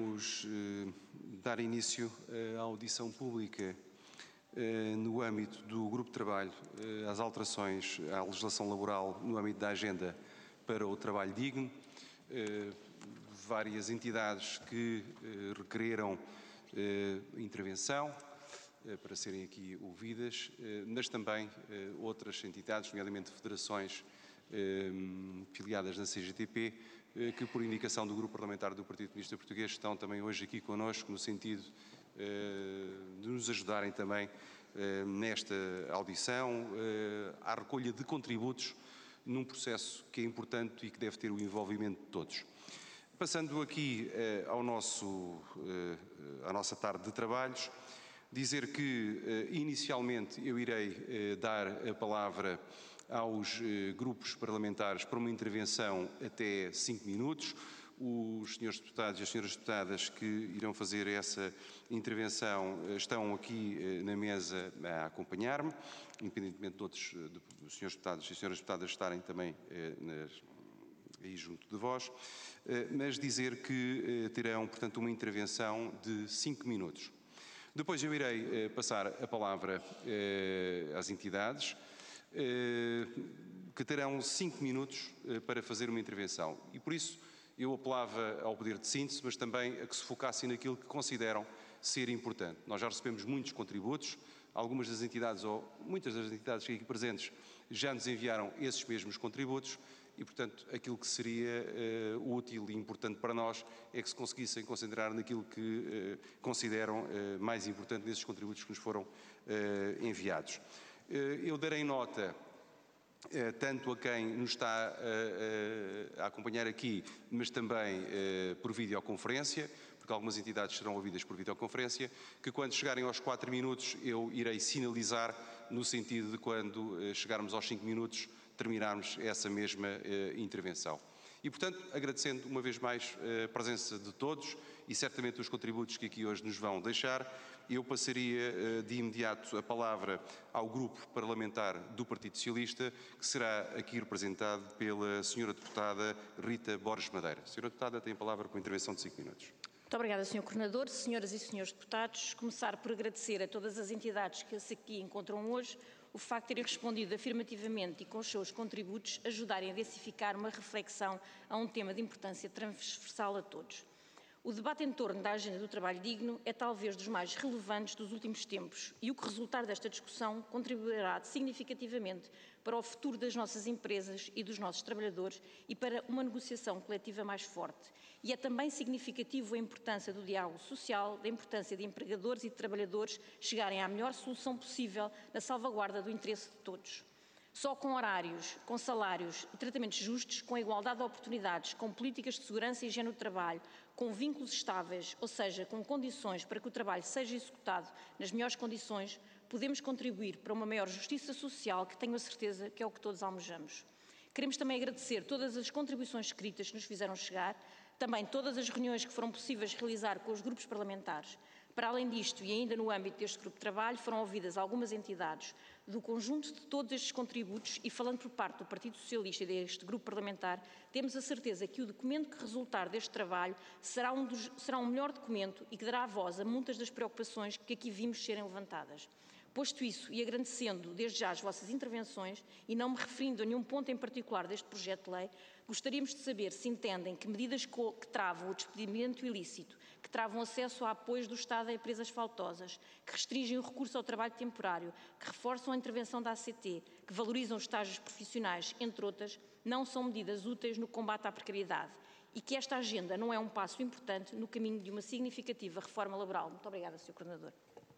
Vamos dar início à audição pública no âmbito do Grupo de Trabalho às alterações à legislação laboral no âmbito da agenda para o trabalho digno. Várias entidades que requereram intervenção para serem aqui ouvidas, mas também outras entidades, nomeadamente federações filiadas na CGTP, que por indicação do Grupo Parlamentar do Partido Comunista Português estão também hoje aqui connosco no sentido de nos ajudarem também nesta audição à recolha de contributos num processo que é importante e que deve ter o envolvimento de todos. Passando aqui à nossa tarde de trabalhos, dizer que inicialmente eu irei dar a palavra aos grupos parlamentares para uma intervenção até 5 minutos. Os senhores deputados e as senhoras deputadas que irão fazer essa intervenção estão aqui na mesa a acompanhar-me, independentemente de outros senhores deputados e senhoras deputadas estarem também aí junto de vós, mas dizer que terão, portanto, uma intervenção de 5 minutos. Depois eu irei passar a palavra às entidades, que terão 5 minutos para fazer uma intervenção. E por isso eu apelava ao poder de síntese, mas também a que se focassem naquilo que consideram ser importante. Nós já recebemos muitos contributos, algumas das entidades, ou muitas das entidades aqui presentes, já nos enviaram esses mesmos contributos e, portanto, aquilo que seria útil e importante para nós é que se conseguissem concentrar naquilo que consideram mais importante nesses contributos que nos foram enviados. Eu darei nota tanto a quem nos está a acompanhar aqui, mas também por videoconferência, porque algumas entidades serão ouvidas por videoconferência, que quando chegarem aos 4 minutos eu irei sinalizar no sentido de quando chegarmos aos 5 minutos terminarmos essa mesma intervenção. E, portanto, agradecendo uma vez mais a presença de todos e certamente os contributos que aqui hoje nos vão deixar, eu passaria de imediato a palavra ao Grupo Parlamentar do Partido Socialista, que será aqui representado pela senhora deputada Rita Borges Madeira. Senhora deputada, tem a palavra com a intervenção de 5 minutos. Muito obrigada, Sr. Coordenador. Senhoras e senhores deputados, começar por agradecer a todas as entidades que se aqui encontram hoje o facto de terem respondido afirmativamente e com os seus contributos ajudarem a densificar uma reflexão a um tema de importância transversal a todos. O debate em torno da agenda do trabalho digno é talvez dos mais relevantes dos últimos tempos e o que resultar desta discussão contribuirá significativamente para o futuro das nossas empresas e dos nossos trabalhadores e para uma negociação coletiva mais forte. E é também significativo a importância do diálogo social, da importância de empregadores e de trabalhadores chegarem à melhor solução possível na salvaguarda do interesse de todos. Só com horários, com salários e tratamentos justos, com igualdade de oportunidades, com políticas de segurança e higiene do trabalho, com vínculos estáveis, ou seja, com condições para que o trabalho seja executado nas melhores condições, podemos contribuir para uma maior justiça social, que tenho a certeza que é o que todos almejamos. Queremos também agradecer todas as contribuições escritas que nos fizeram chegar, também todas as reuniões que foram possíveis realizar com os grupos parlamentares. Para além disto, e ainda no âmbito deste grupo de trabalho, foram ouvidas algumas entidades. Do conjunto de todos estes contributos, e falando por parte do Partido Socialista e deste grupo parlamentar, temos a certeza que o documento que resultar deste trabalho será um melhor documento e que dará voz a muitas das preocupações que aqui vimos serem levantadas. Posto isso, e agradecendo desde já as vossas intervenções, e não me referindo a nenhum ponto em particular deste projeto de lei, gostaríamos de saber se entendem que medidas que travam o despedimento ilícito, que travam acesso a apoios do Estado a empresas faltosas, que restringem o recurso ao trabalho temporário, que reforçam a intervenção da ACT, que valorizam os estágios profissionais, entre outras, não são medidas úteis no combate à precariedade e que esta agenda não é um passo importante no caminho de uma significativa reforma laboral. Muito obrigada, Sr. Coordenador.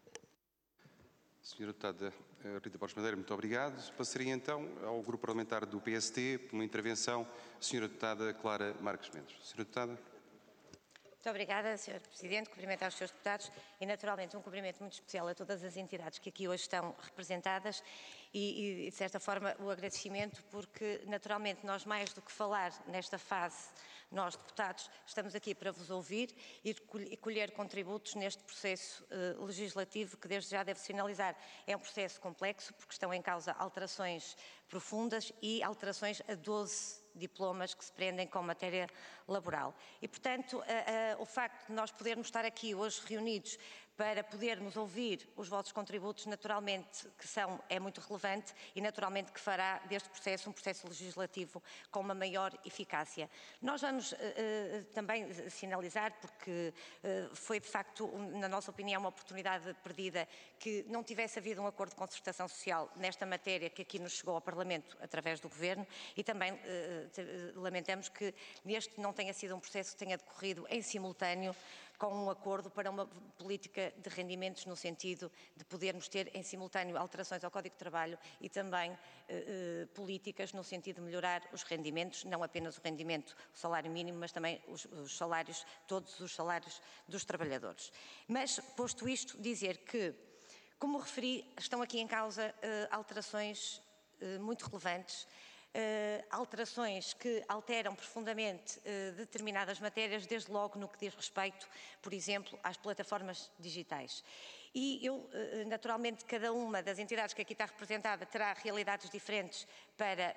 Senhora deputada Rita Borges Madeira, muito obrigado. Passaria então ao Grupo Parlamentar do PST, por uma intervenção, Senhora deputada Clara Marques Mendes. Senhora deputada. Muito obrigada, Sr. Presidente. Cumprimentar os Srs. Deputados e, naturalmente, um cumprimento muito especial a todas as entidades que aqui hoje estão representadas e de certa forma, o agradecimento porque, naturalmente, nós mais do que falar nesta fase, nós, deputados, estamos aqui para vos ouvir e colher contributos neste processo legislativo que, desde já, devo sinalizar, é um processo complexo porque estão em causa alterações profundas e alterações a 12 diplomas que se prendem com matéria laboral. E, portanto, o facto de nós podermos estar aqui hoje reunidos para podermos ouvir os vossos contributos, naturalmente é muito relevante e naturalmente que fará deste processo um processo legislativo com uma maior eficácia. Nós vamos também sinalizar, porque foi de facto, na nossa opinião, uma oportunidade perdida que não tivesse havido um acordo de concertação social nesta matéria que aqui nos chegou ao Parlamento através do Governo, e também lamentamos que neste não tenha sido um processo que tenha decorrido em simultâneo com um acordo para uma política de rendimentos no sentido de podermos ter em simultâneo alterações ao Código de Trabalho e também políticas no sentido de melhorar os rendimentos, não apenas o rendimento, o salário mínimo, mas também os salários, todos os salários dos trabalhadores. Mas, posto isto, dizer que, como referi, estão aqui em causa alterações muito relevantes, alterações que alteram profundamente determinadas matérias, desde logo no que diz respeito, por exemplo, às plataformas digitais. E naturalmente, cada uma das entidades que aqui está representada terá realidades diferentes para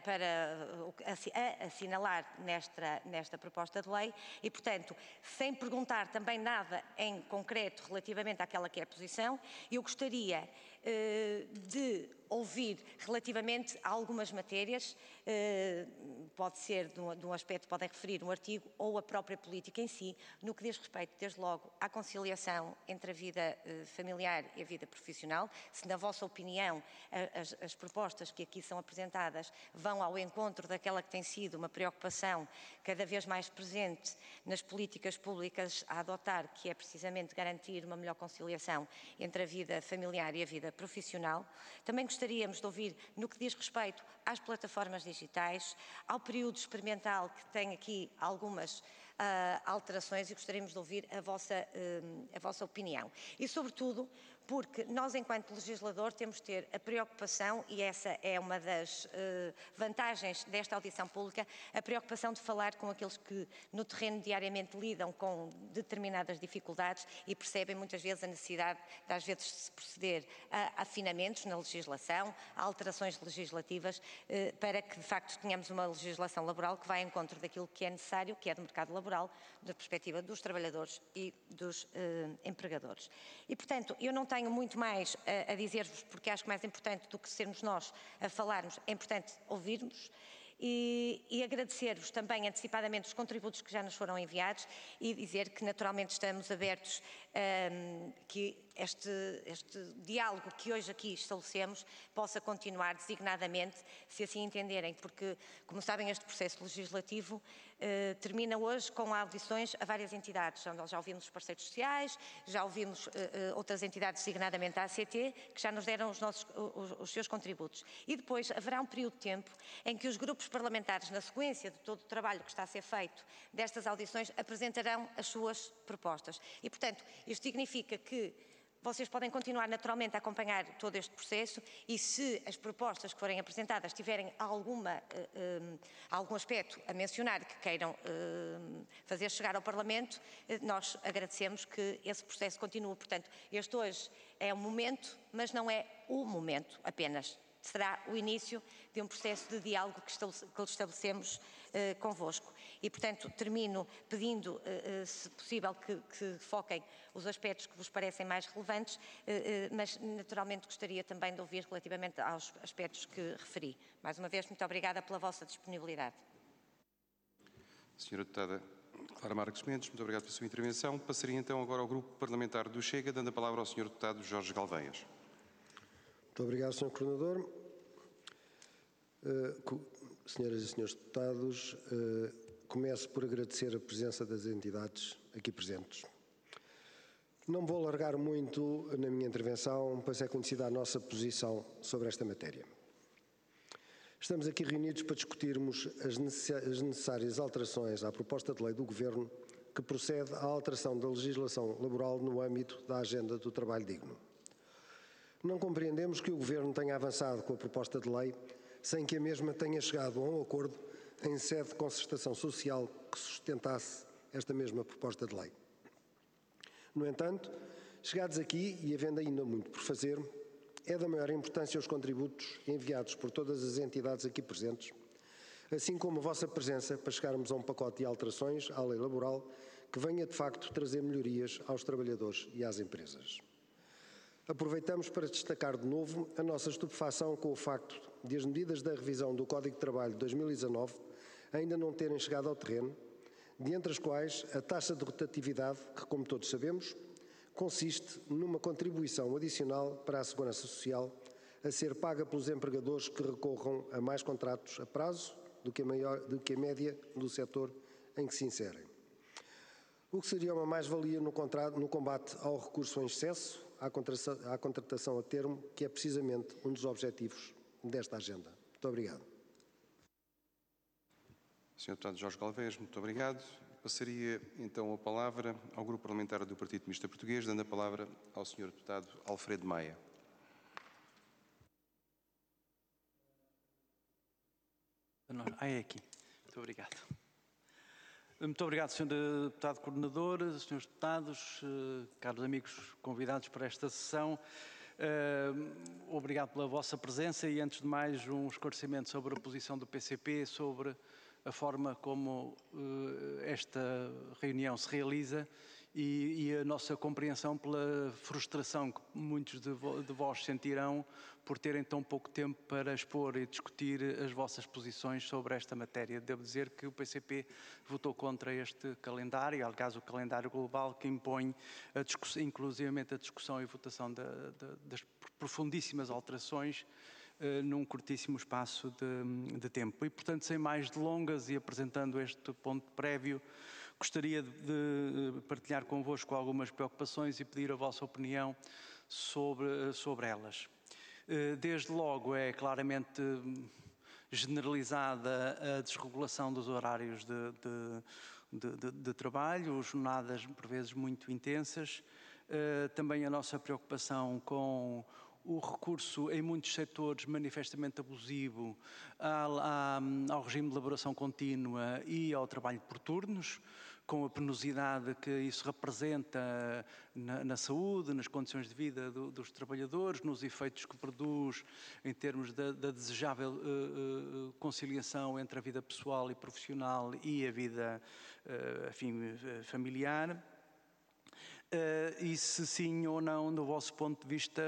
assinalar nesta proposta de lei e, portanto, sem perguntar também nada em concreto relativamente àquela que é a posição, eu gostaria de ouvir relativamente a algumas matérias, pode ser de um aspecto, podem referir um artigo ou a própria política em si, no que diz respeito, desde logo, à conciliação entre a vida familiar e a vida profissional. Se, na vossa opinião, as propostas que aqui são apresentadas vão ao encontro daquela que tem sido uma preocupação cada vez mais presente nas políticas públicas a adotar, que é precisamente garantir uma melhor conciliação entre a vida familiar e a vida profissional. Também gostaríamos de ouvir, no que diz respeito às plataformas digitais, ao período experimental, que tem aqui algumas alterações, e gostaríamos de ouvir a vossa opinião. E, sobretudo, porque nós, enquanto legislador, temos de ter a preocupação, e essa é uma das vantagens desta audição pública, a preocupação de falar com aqueles que no terreno diariamente lidam com determinadas dificuldades e percebem muitas vezes a necessidade de, às vezes, se proceder a afinamentos na legislação, a alterações legislativas, para que de facto tenhamos uma legislação laboral que vá ao encontro daquilo que é necessário, que é do mercado laboral, da perspectiva dos trabalhadores e dos empregadores. E, portanto, eu não tenho muito mais a dizer-vos, porque acho que mais importante do que sermos nós a falarmos, é importante ouvirmos. E agradecer-vos também antecipadamente os contributos que já nos foram enviados e dizer que naturalmente estamos abertos que este diálogo que hoje aqui estabelecemos possa continuar designadamente, se assim entenderem, porque, como sabem, este processo legislativo termina hoje com audições a várias entidades. Nós já ouvimos os parceiros sociais, já ouvimos outras entidades, designadamente a ACT, que já nos deram os seus contributos. E depois haverá um período de tempo em que os grupos parlamentares, na sequência de todo o trabalho que está a ser feito destas audições, apresentarão as suas propostas. E, portanto, isto significa que vocês podem continuar naturalmente a acompanhar todo este processo e, se as propostas que forem apresentadas tiverem algum aspecto a mencionar que queiram fazer chegar ao Parlamento, nós agradecemos que esse processo continue. Portanto, este hoje é um momento, mas não é o momento apenas. Será o início de um processo de diálogo que estabelecemos convosco. E, portanto, termino pedindo, se possível, que foquem os aspectos que vos parecem mais relevantes, mas naturalmente gostaria também de ouvir relativamente aos aspectos que referi. Mais uma vez, muito obrigada pela vossa disponibilidade. Senhora Deputada Clara Marques Mendes, muito obrigado pela sua intervenção. Passaria então agora ao Grupo Parlamentar do Chega, dando a palavra ao Sr. Deputado Jorge Galveias. Muito obrigado, Sr. Coordenador. Senhoras e senhores deputados, começo por agradecer a presença das entidades aqui presentes. Não me vou alargar muito na minha intervenção, pois é conhecida a nossa posição sobre esta matéria. Estamos aqui reunidos para discutirmos as necessárias alterações à proposta de lei do Governo que procede à alteração da legislação laboral no âmbito da agenda do trabalho digno. Não compreendemos que o Governo tenha avançado com a proposta de lei sem que a mesma tenha chegado a um acordo em sede de concertação social que sustentasse esta mesma proposta de lei. No entanto, chegados aqui e havendo ainda muito por fazer, é da maior importância os contributos enviados por todas as entidades aqui presentes, assim como a vossa presença para chegarmos a um pacote de alterações à lei laboral que venha de facto trazer melhorias aos trabalhadores e às empresas. Aproveitamos para destacar de novo a nossa estupefação com o facto de as medidas da revisão do Código de Trabalho de 2019 ainda não terem chegado ao terreno, de entre as quais a taxa de rotatividade, que, como todos sabemos, consiste numa contribuição adicional para a Segurança Social a ser paga pelos empregadores que recorram a mais contratos a prazo do que a média do setor em que se inserem. O que seria uma mais-valia no combate ao recurso em excesso, à contratação a termo, que é precisamente um dos objetivos desta agenda. Muito obrigado. Sr. Deputado Jorge Galvez, muito obrigado. Passaria então a palavra ao Grupo Parlamentar do Partido Comunista Português, dando a palavra ao Sr. Deputado Alfredo Maia. É aqui. Muito obrigado. Muito obrigado, Sr. Deputado Coordenador, Srs. Deputados, caros amigos convidados para esta sessão. Obrigado pela vossa presença e, antes de mais, um esclarecimento sobre a posição do PCP, sobre a forma como esta reunião se realiza e a nossa compreensão pela frustração que muitos de vós sentirão por terem tão pouco tempo para expor e discutir as vossas posições sobre esta matéria. Devo dizer que o PCP votou contra este calendário, aliás, o calendário global que impõe inclusivamente a discussão e votação das profundíssimas alterações num curtíssimo espaço de tempo. E, portanto, sem mais delongas e apresentando este ponto prévio, gostaria de partilhar convosco algumas preocupações e pedir a vossa opinião sobre elas. Desde logo, é claramente generalizada a desregulação dos horários de trabalho, jornadas por vezes muito intensas. Também a nossa preocupação com o recurso em muitos setores manifestamente abusivo ao regime de elaboração contínua e ao trabalho por turnos, com a penosidade que isso representa na saúde, nas condições de vida dos trabalhadores, nos efeitos que produz em termos da desejável conciliação entre a vida pessoal e profissional e a vida familiar. E se sim ou não, do vosso ponto de vista,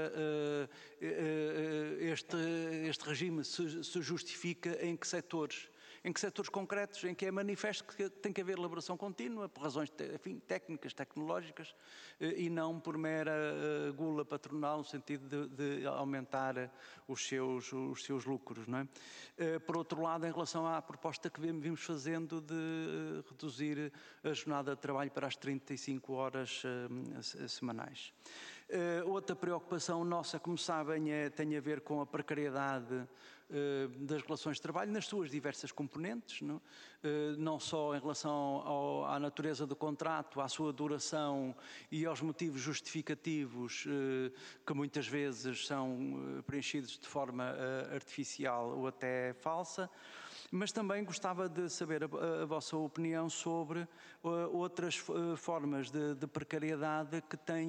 este regime se justifica em que setores? Em que setores concretos, em que é manifesto que tem que haver elaboração contínua, por razões técnicas, tecnológicas, e não por mera gula patronal, no sentido de aumentar os seus lucros, não é? Por outro lado, em relação à proposta que vimos fazendo de reduzir a jornada de trabalho para as 35 horas semanais. Outra preocupação nossa, como sabem, tem a ver com a precariedade das relações de trabalho nas suas diversas componentes, não só em relação à natureza do contrato, à sua duração e aos motivos justificativos que muitas vezes são preenchidos de forma artificial ou até falsa, mas também gostava de saber a vossa opinião sobre outras formas de precariedade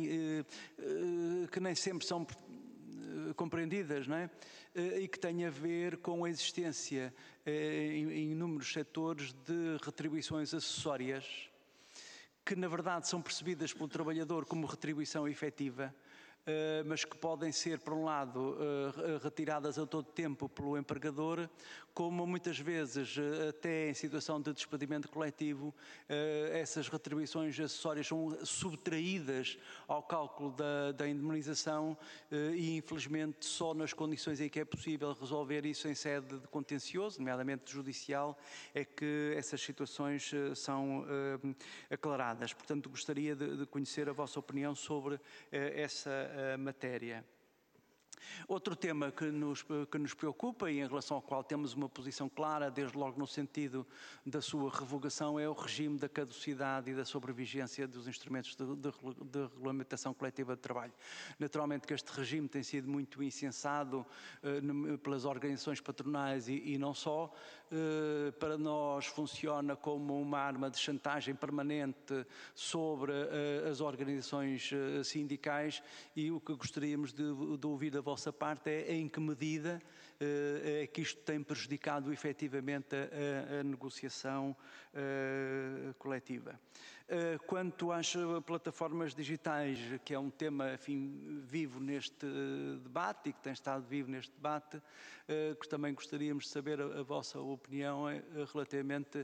que nem sempre são compreendidas, não é? E que têm a ver com a existência em inúmeros setores de retribuições acessórias que na verdade são percebidas pelo trabalhador como retribuição efetiva, mas que podem ser, por um lado, retiradas a todo tempo pelo empregador, como muitas vezes, até em situação de despedimento coletivo, essas retribuições acessórias são subtraídas ao cálculo da indemnização e, infelizmente, só nas condições em que é possível resolver isso em sede de contencioso, nomeadamente judicial, é que essas situações são aclaradas. Portanto, gostaria de conhecer a vossa opinião sobre essa matéria. Outro tema que nos preocupa e em relação ao qual temos uma posição clara, desde logo no sentido da sua revogação, é o regime da caducidade e da sobrevigência dos instrumentos de regulamentação coletiva de trabalho. Naturalmente que este regime tem sido muito incensado pelas organizações patronais e não só. Para nós funciona como uma arma de chantagem permanente sobre as organizações sindicais e o que gostaríamos de ouvir a vossa parte é em que medida é que isto tem prejudicado efetivamente a negociação coletiva. Quanto às plataformas digitais, que é um tema, enfim, vivo neste debate e que tem estado vivo neste debate, que também gostaríamos de saber a vossa opinião relativamente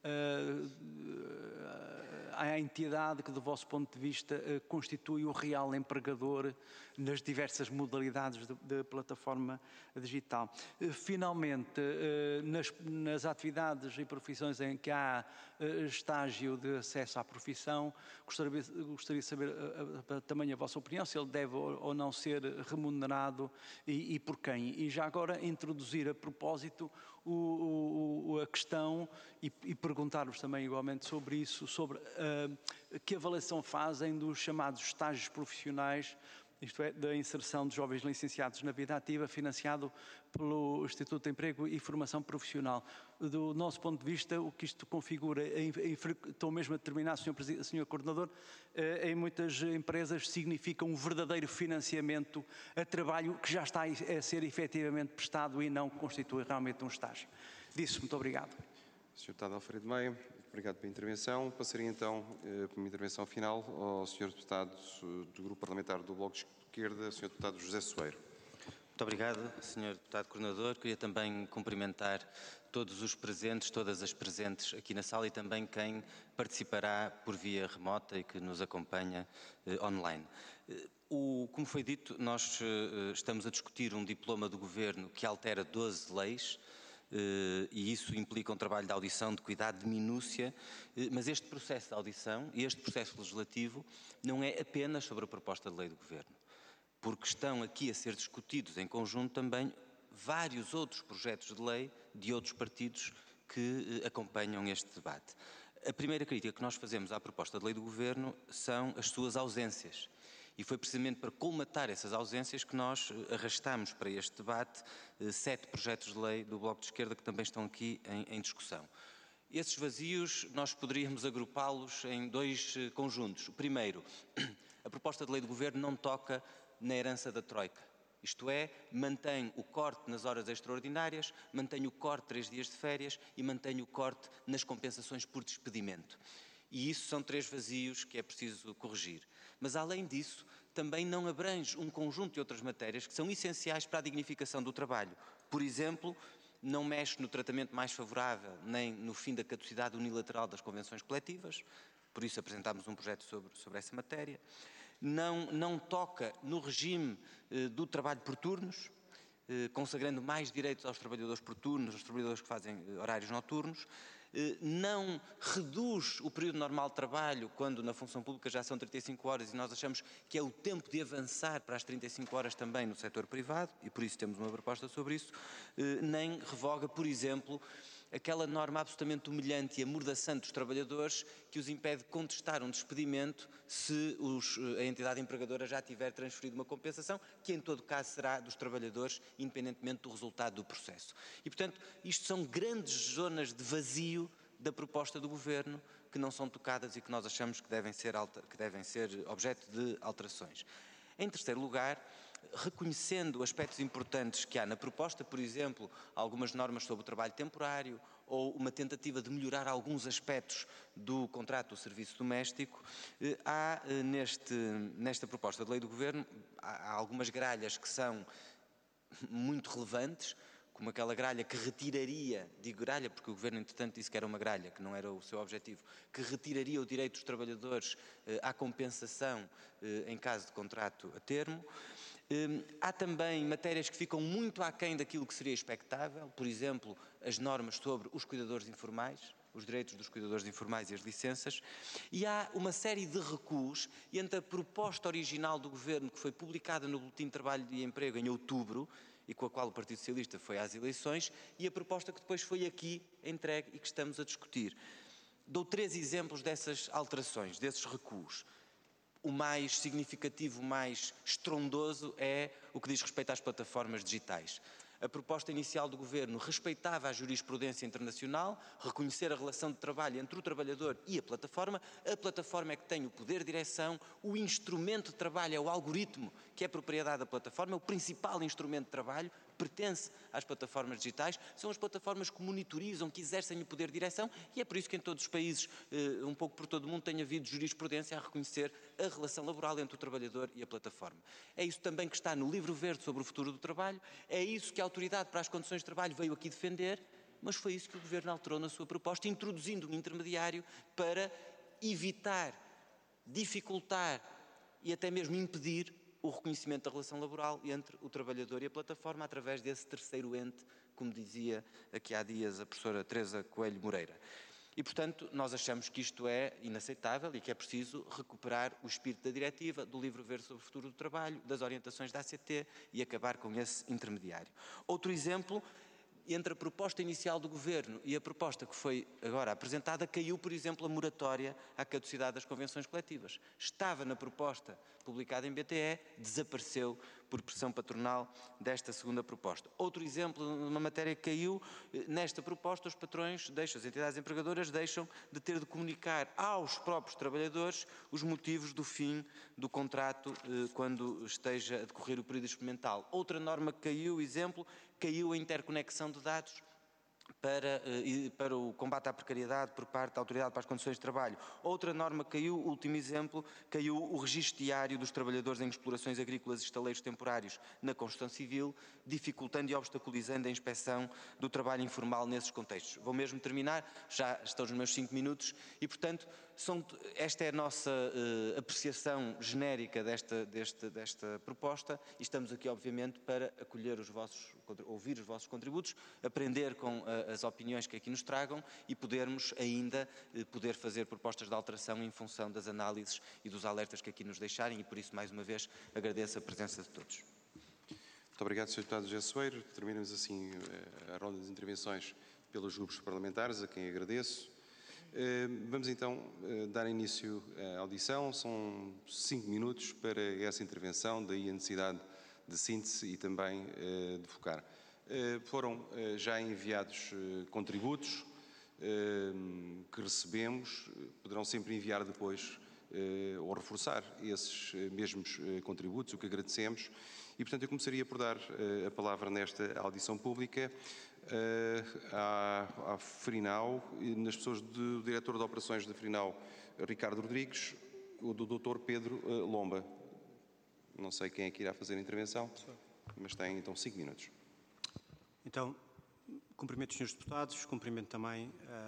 à entidade que, do vosso ponto de vista, constitui o real empregador nas diversas modalidades de plataforma digital. Finalmente, nas atividades e profissões em que há estágio de acesso à profissão, gostaria de saber também a vossa opinião, se ele deve ou não ser remunerado e por quem. E já agora introduzir a propósito a questão e perguntar-vos também igualmente sobre isso, sobre que avaliação fazem dos chamados estágios profissionais, isto é, da inserção de jovens licenciados na vida ativa, financiado pelo Instituto de Emprego e Formação Profissional. Do nosso ponto de vista, o que isto configura, estou mesmo a terminar, Sr. Coordenador, em muitas empresas significa um verdadeiro financiamento a trabalho que já está a ser efetivamente prestado e não constitui realmente um estágio. Disso, muito obrigado. Sr. Deputado Alfredo Meia, obrigado pela intervenção. Passaria então, para uma intervenção final, ao Sr. Deputado do Grupo Parlamentar do Bloco de Esquerda, Sr. Deputado José Soeiro. Muito obrigado, Sr. Deputado Coordenador. Queria também cumprimentar todos os presentes, todas as presentes aqui na sala e também quem participará por via remota e que nos acompanha online. Como foi dito, nós estamos a discutir um diploma do Governo que altera 12 leis, e isso implica um trabalho de audição, de cuidado, de minúcia, mas este processo de audição e este processo legislativo não é apenas sobre a proposta de lei do Governo, porque estão aqui a ser discutidos em conjunto também vários outros projetos de lei de outros partidos que acompanham este debate. A primeira crítica que nós fazemos à proposta de lei do Governo são as suas ausências. E foi precisamente para colmatar essas ausências que nós arrastamos para este debate 7 projetos de lei do Bloco de Esquerda que também estão aqui em discussão. Esses vazios nós poderíamos agrupá-los em 2 conjuntos. O primeiro, a proposta de lei do Governo não toca na herança da Troika. Isto é, mantém o corte nas horas extraordinárias, mantém o corte de 3 dias de férias e mantém o corte nas compensações por despedimento. E isso são 3 vazios que é preciso corrigir. Mas, além disso, também não abrange um conjunto de outras matérias que são essenciais para a dignificação do trabalho. Por exemplo, não mexe no tratamento mais favorável, nem no fim da caducidade unilateral das convenções coletivas, por isso apresentámos um projeto sobre essa matéria. Não toca no regime do trabalho por turnos, consagrando mais direitos aos trabalhadores por turnos, aos trabalhadores que fazem horários noturnos. Não reduz o período normal de trabalho, quando na função pública já são 35 horas e nós achamos que é o tempo de avançar para as 35 horas também no setor privado, e por isso temos uma proposta sobre isso. Nem revoga, por exemplo, aquela norma absolutamente humilhante e amordaçante dos trabalhadores que os impede de contestar um despedimento se a entidade empregadora já tiver transferido uma compensação, que em todo caso será dos trabalhadores, independentemente do resultado do processo. E, portanto, isto são grandes zonas de vazio da proposta do Governo que não são tocadas e que nós achamos que devem ser objeto de alterações. Em terceiro lugar, reconhecendo aspectos importantes que há na proposta, por exemplo, algumas normas sobre o trabalho temporário ou uma tentativa de melhorar alguns aspectos do contrato do serviço doméstico, há nesta proposta de lei do Governo há algumas gralhas que são muito relevantes, como aquela gralha que retiraria, digo gralha porque o Governo entretanto disse que era uma gralha, que não era o seu objetivo, que retiraria o direito dos trabalhadores à compensação em caso de contrato a termo. Há também matérias que ficam muito aquém daquilo que seria expectável, por exemplo, as normas sobre os cuidadores informais, os direitos dos cuidadores informais e as licenças, e há uma série de recuos entre a proposta original do Governo, que foi publicada no Boletim de Trabalho e Emprego em outubro, e com a qual o Partido Socialista foi às eleições, e a proposta que depois foi aqui entregue e que estamos a discutir. Dou 3 exemplos dessas alterações, desses recuos. O mais significativo, o mais estrondoso é o que diz respeito às plataformas digitais. A proposta inicial do Governo respeitava a jurisprudência internacional, reconhecer a relação de trabalho entre o trabalhador e a plataforma. A plataforma é que tem o poder de direção, o instrumento de trabalho é o algoritmo, que é propriedade da plataforma, é o principal instrumento de trabalho, pertence às plataformas digitais, são as plataformas que monitorizam, que exercem o poder de direção, e é por isso que em todos os países, um pouco por todo o mundo, tem havido jurisprudência a reconhecer a relação laboral entre o trabalhador e a plataforma. É isso também que está no Livro Verde sobre o futuro do trabalho, é isso que a Autoridade para as Condições de Trabalho veio aqui defender, mas foi isso que o Governo alterou na sua proposta, introduzindo um intermediário para evitar, dificultar e até mesmo impedir o reconhecimento da relação laboral entre o trabalhador e a plataforma através desse terceiro ente, como dizia aqui há dias a professora Teresa Coelho Moreira. E, portanto, nós achamos que isto é inaceitável e que é preciso recuperar o espírito da diretiva, do Livro Verde sobre o futuro do trabalho, das orientações da ACT e acabar com esse intermediário. Outro exemplo, entre a proposta inicial do Governo e a proposta que foi agora apresentada, caiu, por exemplo, a moratória à caducidade das convenções coletivas. Estava na proposta publicada em BTE, desapareceu por pressão patronal desta segunda proposta. Outro exemplo, uma matéria que caiu, nesta proposta os patrões as entidades empregadoras deixam de ter de comunicar aos próprios trabalhadores os motivos do fim do contrato quando esteja a decorrer o período experimental. Outra norma que caiu, caiu a interconexão de dados para o combate à precariedade por parte da Autoridade para as Condições de Trabalho. Outra norma caiu, último exemplo, caiu o registro diário dos trabalhadores em explorações agrícolas e estaleiros temporários na construção civil, dificultando e obstaculizando a inspeção do trabalho informal nesses contextos. Vou mesmo terminar, já estão os meus 5 minutos e, portanto, esta é a nossa apreciação genérica desta proposta e estamos aqui, obviamente, para ouvir os vossos contributos, aprender com as opiniões que aqui nos tragam e podermos ainda fazer propostas de alteração em função das análises e dos alertas que aqui nos deixarem e, por isso, mais uma vez, agradeço a presença de todos. Muito obrigado, Sr. Deputado José Soeiro. Terminamos assim a ronda de intervenções pelos grupos parlamentares, a quem agradeço. Vamos então dar início à audição. São 5 minutos para essa intervenção, daí a necessidade de síntese e também de focar. Foram já enviados contributos que recebemos, poderão sempre enviar depois ou reforçar esses mesmos contributos, o que agradecemos. E, portanto, eu começaria por dar a palavra nesta audição pública à FRINAU, nas pessoas do diretor de operações da FRINAU, Ricardo Rodrigues, ou do Dr. Pedro Lomba. Não sei quem é que irá fazer a intervenção, mas tem então 5 minutos. Então, cumprimento os senhores deputados, cumprimento também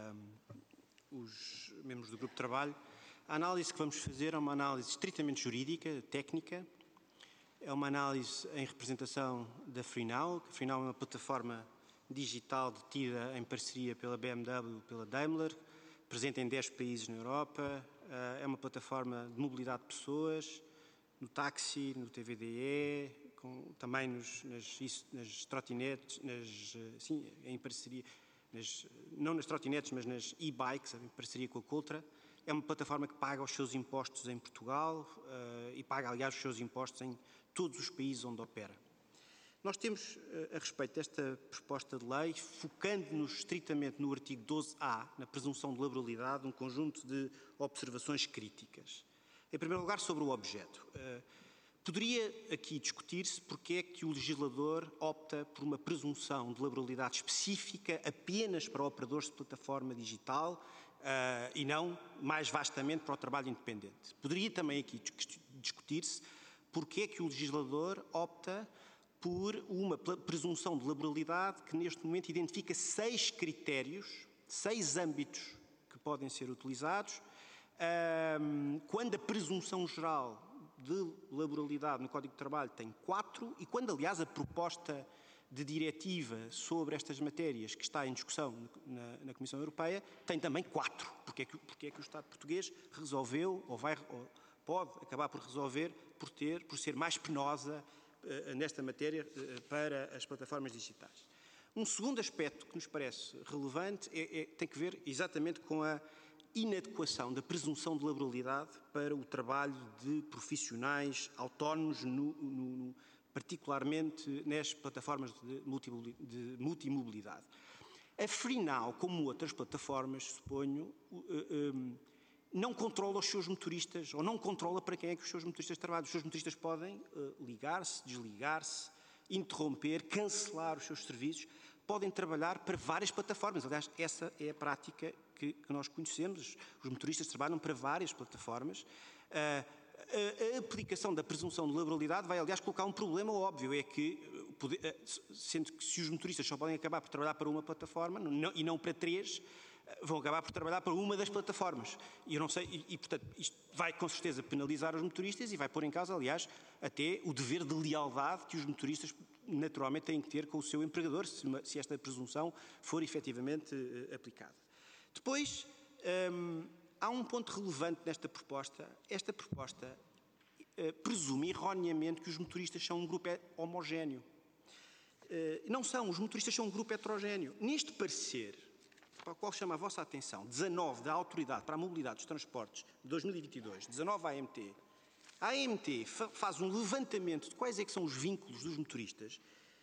os membros do grupo de trabalho. A análise que vamos fazer é uma análise estritamente jurídica, técnica. É uma análise em representação da FRINAU. A FRINAU é uma plataforma digital detida em parceria pela BMW e pela Daimler, presente em 10 países na Europa. É uma plataforma de mobilidade de pessoas, no táxi, no TVDE, também nas trotinetes, em parceria, não nas trotinetes, mas nas e-bikes, em parceria com a Cultra. É uma plataforma que paga os seus impostos em Portugal e paga, aliás, os seus impostos em todos os países onde opera. Nós temos, a respeito desta proposta de lei, focando-nos estritamente no artigo 12A, na presunção de laboralidade, um conjunto de observações críticas. Em primeiro lugar, sobre o objeto. Poderia aqui discutir-se porque é que o legislador opta por uma presunção de laboralidade específica apenas para operadores de plataforma digital e não mais vastamente para o trabalho independente. Poderia também aqui discutir-se porque é que o legislador opta por uma presunção de laboralidade que neste momento identifica 6 critérios, 6 âmbitos que podem ser utilizados, quando a presunção geral de laboralidade no Código de Trabalho tem 4 e quando, aliás, a proposta de diretiva sobre estas matérias que está em discussão na Comissão Europeia tem também 4. Porque é que o Estado português resolveu, ou pode acabar por resolver, por ser mais penosa nesta matéria para as plataformas digitais. Um segundo aspecto que nos parece relevante tem que ver exatamente com a inadequação da presunção de laboralidade para o trabalho de profissionais autónomos particularmente nas plataformas de multimobilidade. A FreeNow, como outras plataformas, suponho, não controla os seus motoristas, ou não controla para quem é que os seus motoristas trabalham. Os seus motoristas podem ligar-se, desligar-se, interromper, cancelar os seus serviços, podem trabalhar para várias plataformas. Aliás, essa é a prática que nós conhecemos. Os motoristas trabalham para várias plataformas. A aplicação da presunção de laboralidade vai, aliás, colocar um problema óbvio, é que, sendo que se os motoristas só podem acabar por trabalhar para uma plataforma e não para 3, vão acabar por trabalhar para uma das plataformas. E eu não sei, portanto, isto vai com certeza penalizar os motoristas e vai pôr em causa, aliás, até o dever de lealdade que os motoristas naturalmente têm que ter com o seu empregador, se esta presunção for efetivamente aplicada. Depois, há um ponto relevante nesta proposta. Esta proposta presume erroneamente que os motoristas são um grupo homogéneo. Não são, os motoristas são um grupo heterogéneo. Neste parecer, para o qual chama a vossa atenção, 19 da Autoridade para a Mobilidade dos Transportes de 2022, 19 AMT, a AMT faz um levantamento de quais é que são os vínculos dos motoristas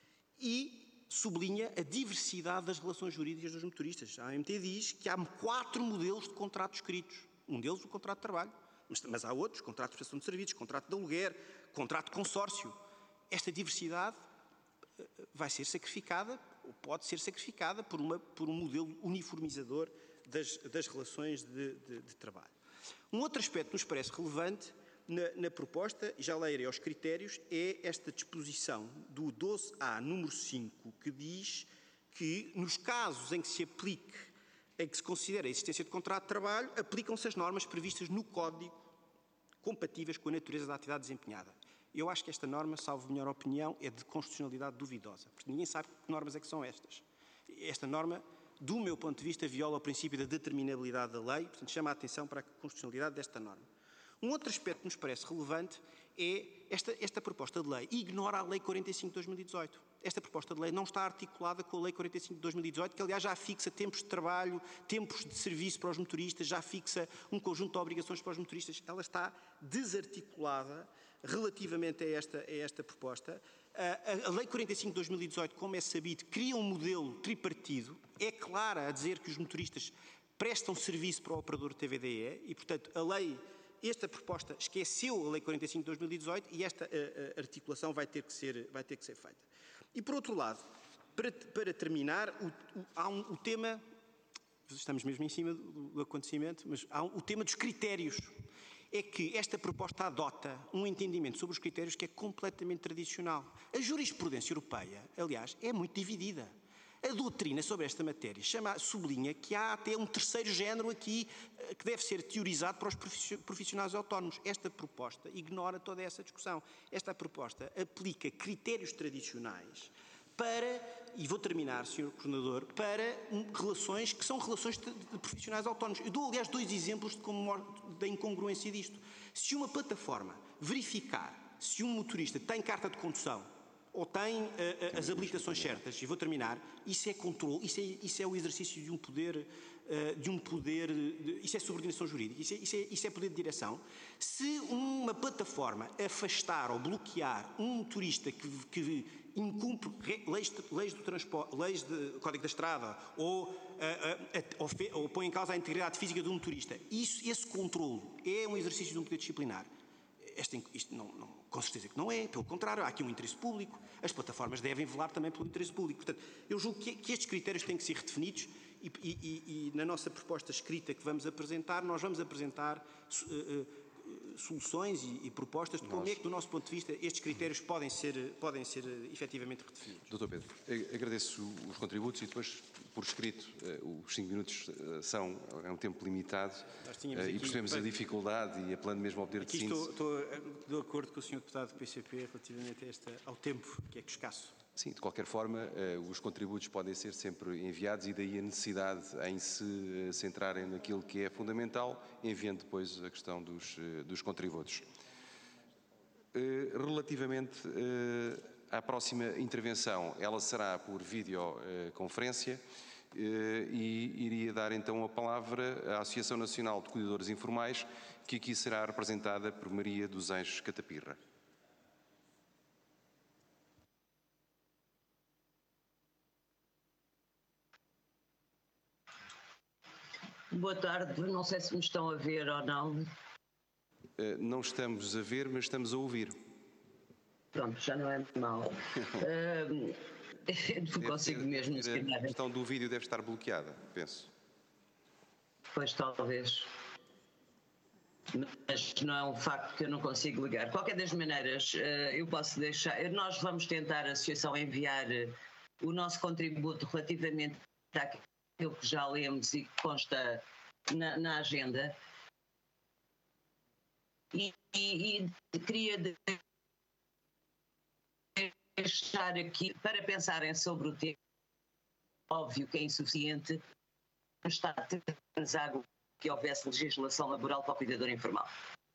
e sublinha a diversidade das relações jurídicas dos motoristas. A AMT diz que há 4 modelos de contratos escritos. Um deles o contrato de trabalho, mas há outros, contrato de prestação de serviços, contrato de aluguer, contrato de consórcio. Esta diversidade vai ser sacrificada, ou pode ser sacrificada por um modelo uniformizador das relações de trabalho. Um outro aspecto que nos parece relevante na proposta, e já lerei aos critérios, é esta disposição do 12A, número 5, que diz que, nos casos em que se considera a existência de contrato de trabalho, aplicam-se as normas previstas no Código compatíveis com a natureza da atividade desempenhada. Eu acho que esta norma, salvo a minha opinião, é de constitucionalidade duvidosa, porque ninguém sabe que normas é que são estas. Esta norma, do meu ponto de vista, viola o princípio da determinabilidade da lei, portanto, chama a atenção para a constitucionalidade desta norma. Um outro aspecto que nos parece relevante é esta proposta de lei ignora a Lei 45 de 2018. Esta proposta de lei não está articulada com a Lei 45 de 2018, que aliás já fixa tempos de trabalho, tempos de serviço para os motoristas, já fixa um conjunto de obrigações para os motoristas. Ela está desarticulada relativamente a esta proposta. A Lei 45 de 2018, como é sabido, cria um modelo tripartido, é clara a dizer que os motoristas prestam serviço para o operador TVDE e, portanto, esta proposta esqueceu a Lei 45 de 2018 e esta articulação vai ter que ser feita. E, por outro lado, para terminar, há o tema, estamos mesmo em cima do acontecimento, mas há o tema dos critérios. É que esta proposta adota um entendimento sobre os critérios que é completamente tradicional. A jurisprudência europeia, aliás, é muito dividida. A doutrina sobre esta matéria sublinha que há até um terceiro género aqui que deve ser teorizado para os profissionais autónomos. Esta proposta ignora toda essa discussão. Esta proposta aplica critérios tradicionais para, e vou terminar, Sr. Coordenador, para relações que são relações de profissionais autónomos. Eu dou, aliás, 2 exemplos da incongruência disto. Se uma plataforma verificar se um motorista tem carta de condução ou tem as habilitações certas, e vou terminar, isso é controle, isso é o exercício de um poder, isso é subordinação jurídica, isso é poder de direção. Se uma plataforma afastar ou bloquear um motorista que incumpre leis do transporte, leis do Código da Estrada ou põe em causa a integridade física do motorista, esse controle é um exercício de um poder disciplinar. Isto com certeza que não é, pelo contrário, há aqui um interesse público, as plataformas devem velar também pelo interesse público. Portanto, eu julgo que estes critérios têm que ser redefinidos e na nossa proposta escrita que vamos apresentar, nós vamos apresentar soluções e propostas de como é que, do nosso ponto de vista, estes critérios podem ser efetivamente redefinidos. Dr. Pedro, agradeço os contributos e depois, por escrito, os 5 minutos é um tempo limitado e percebemos a dificuldade e apelando mesmo ao poder de síntese. Estou de acordo com o Sr. Deputado do PCP relativamente ao tempo, que é escasso. Sim, de qualquer forma, os contributos podem ser sempre enviados e daí a necessidade em se centrarem naquilo que é fundamental, enviando depois a questão dos contributos. Relativamente à próxima intervenção, ela será por videoconferência e iria dar então a palavra à Associação Nacional de Cuidadores Informais, que aqui será representada por Maria dos Anjos Catapirra. Boa tarde, não sei se me estão a ver ou não. Não estamos a ver, mas estamos a ouvir. Pronto, já não é mau. Não consigo mesmo. A questão do vídeo deve estar bloqueada, penso. Pois talvez. Mas não é um facto que eu não consigo ligar. De qualquer das maneiras, eu posso deixar. Nós vamos tentar, a Associação, enviar o nosso contributo relativamente àquilo que já lemos e que consta na agenda. E queria deixar aqui para pensarem sobre o tema. Óbvio que é insuficiente, mas está a que houvesse legislação laboral para o cuidador informal.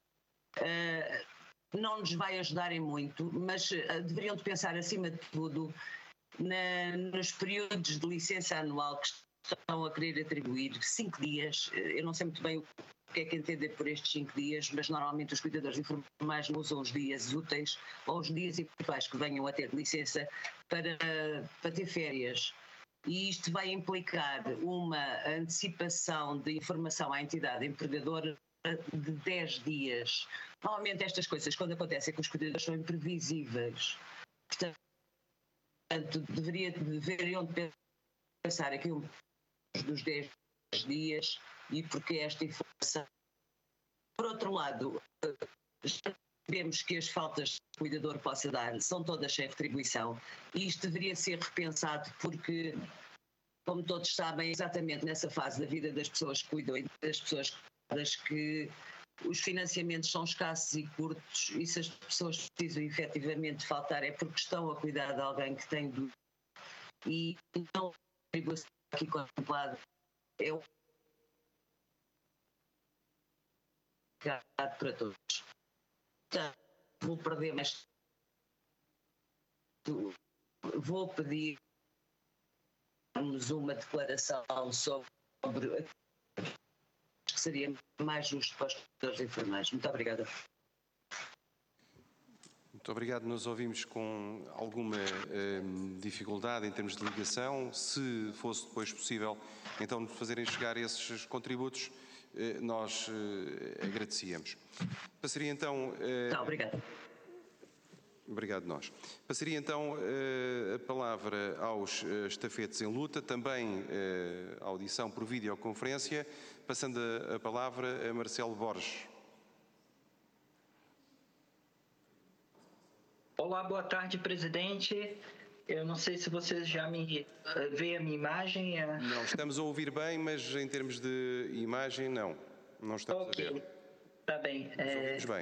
Não nos vai ajudar em muito, mas deveriam de pensar, acima de tudo, nos períodos de licença anual que estão a querer atribuir 5 dias. Eu não sei muito bem o que é que entender por estes 5 dias, mas normalmente os cuidadores informais não usam os dias úteis ou os dias eventuais que venham a ter licença para ter férias. E isto vai implicar uma antecipação de informação à entidade empregadora de 10 dias. Normalmente estas coisas, quando acontecem com os cuidadores, são imprevisíveis. Portanto, deveriam pensar aqui dos 10 dias e porque esta informação. Por outro lado, sabemos que as faltas que o cuidador possa dar são todas sem retribuição e isto deveria ser repensado porque, como todos sabem, exatamente nessa fase da vida das pessoas que cuidam e das pessoas que os financiamentos são escassos e curtos e se as pessoas precisam efetivamente faltar é porque estão a cuidar de alguém que tem dúvida e não a retribuição aqui contemplada é o para todos. Vou perder mais. Vou pedir uma declaração sobre que seria mais justo para os cuidadores informais. Muito obrigada. Muito obrigado. Nós ouvimos com alguma dificuldade em termos de ligação. Se fosse depois possível, então, fazerem chegar esses contributos, nós agradecíamos. Passaria então... obrigado. Obrigado nós. Passaria então a palavra aos estafetes em luta, também a audição por videoconferência, passando a palavra a Marcelo Borges. Olá, boa tarde, presidente. Eu não sei se vocês já veem a minha imagem. Não, estamos a ouvir bem, mas em termos de imagem, não estamos a ver. Está bem. Nos ouvimos bem.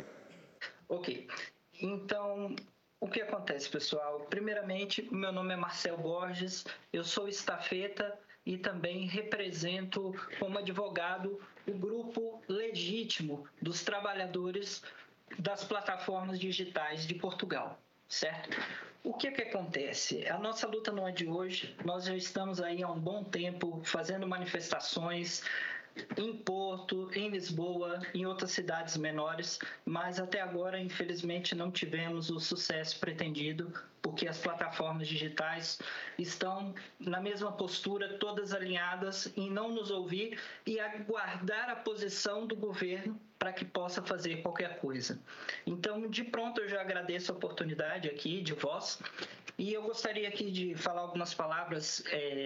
Ok. Então, o que acontece, pessoal? Primeiramente, meu nome é Marcelo Borges, eu sou estafeta e também represento como advogado o grupo legítimo dos trabalhadores das plataformas digitais de Portugal, certo? O que acontece? A nossa luta não é de hoje, nós já estamos aí há um bom tempo fazendo manifestações em Porto, em Lisboa, em outras cidades menores, mas até agora, infelizmente, não tivemos o sucesso pretendido, porque as plataformas digitais estão na mesma postura, todas alinhadas em não nos ouvir e aguardar a posição do governo para que possa fazer qualquer coisa. Então, de pronto, eu já agradeço a oportunidade aqui de voz e eu gostaria aqui de falar algumas palavras.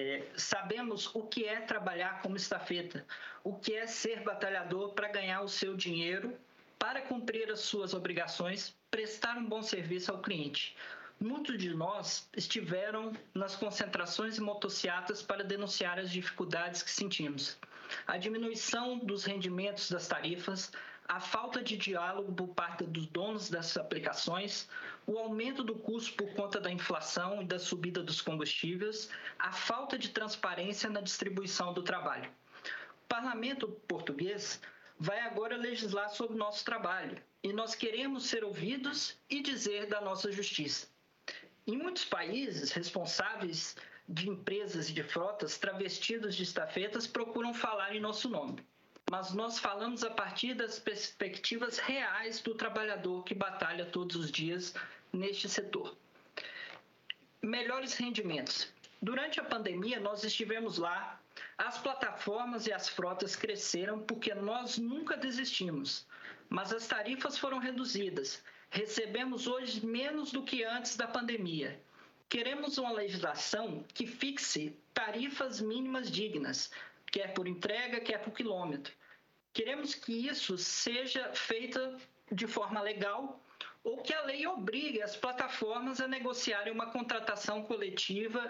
Sabemos o que é trabalhar como estafeta, o que é ser batalhador para ganhar o seu dinheiro, para cumprir as suas obrigações, prestar um bom serviço ao cliente. Muitos de nós estiveram nas concentrações e motocicletas para denunciar as dificuldades que sentimos. A diminuição dos rendimentos das tarifas, a falta de diálogo por parte dos donos dessas aplicações, o aumento do custo por conta da inflação e da subida dos combustíveis, a falta de transparência na distribuição do trabalho. O Parlamento português vai agora legislar sobre o nosso trabalho e nós queremos ser ouvidos e dizer da nossa justiça. Em muitos países, responsáveis de empresas e de frotas travestidos de estafetas procuram falar em nosso nome. Mas nós falamos a partir das perspectivas reais do trabalhador que batalha todos os dias neste setor. Melhores rendimentos. Durante a pandemia, nós estivemos lá As plataformas e as frotas cresceram porque nós nunca desistimos, mas as tarifas foram reduzidas. Recebemos hoje menos do que antes da pandemia. Queremos uma legislação que fixe tarifas mínimas dignas, quer por entrega, quer por quilômetro. Queremos que isso seja feito de forma legal ou que a lei obrigue as plataformas a negociarem uma contratação coletiva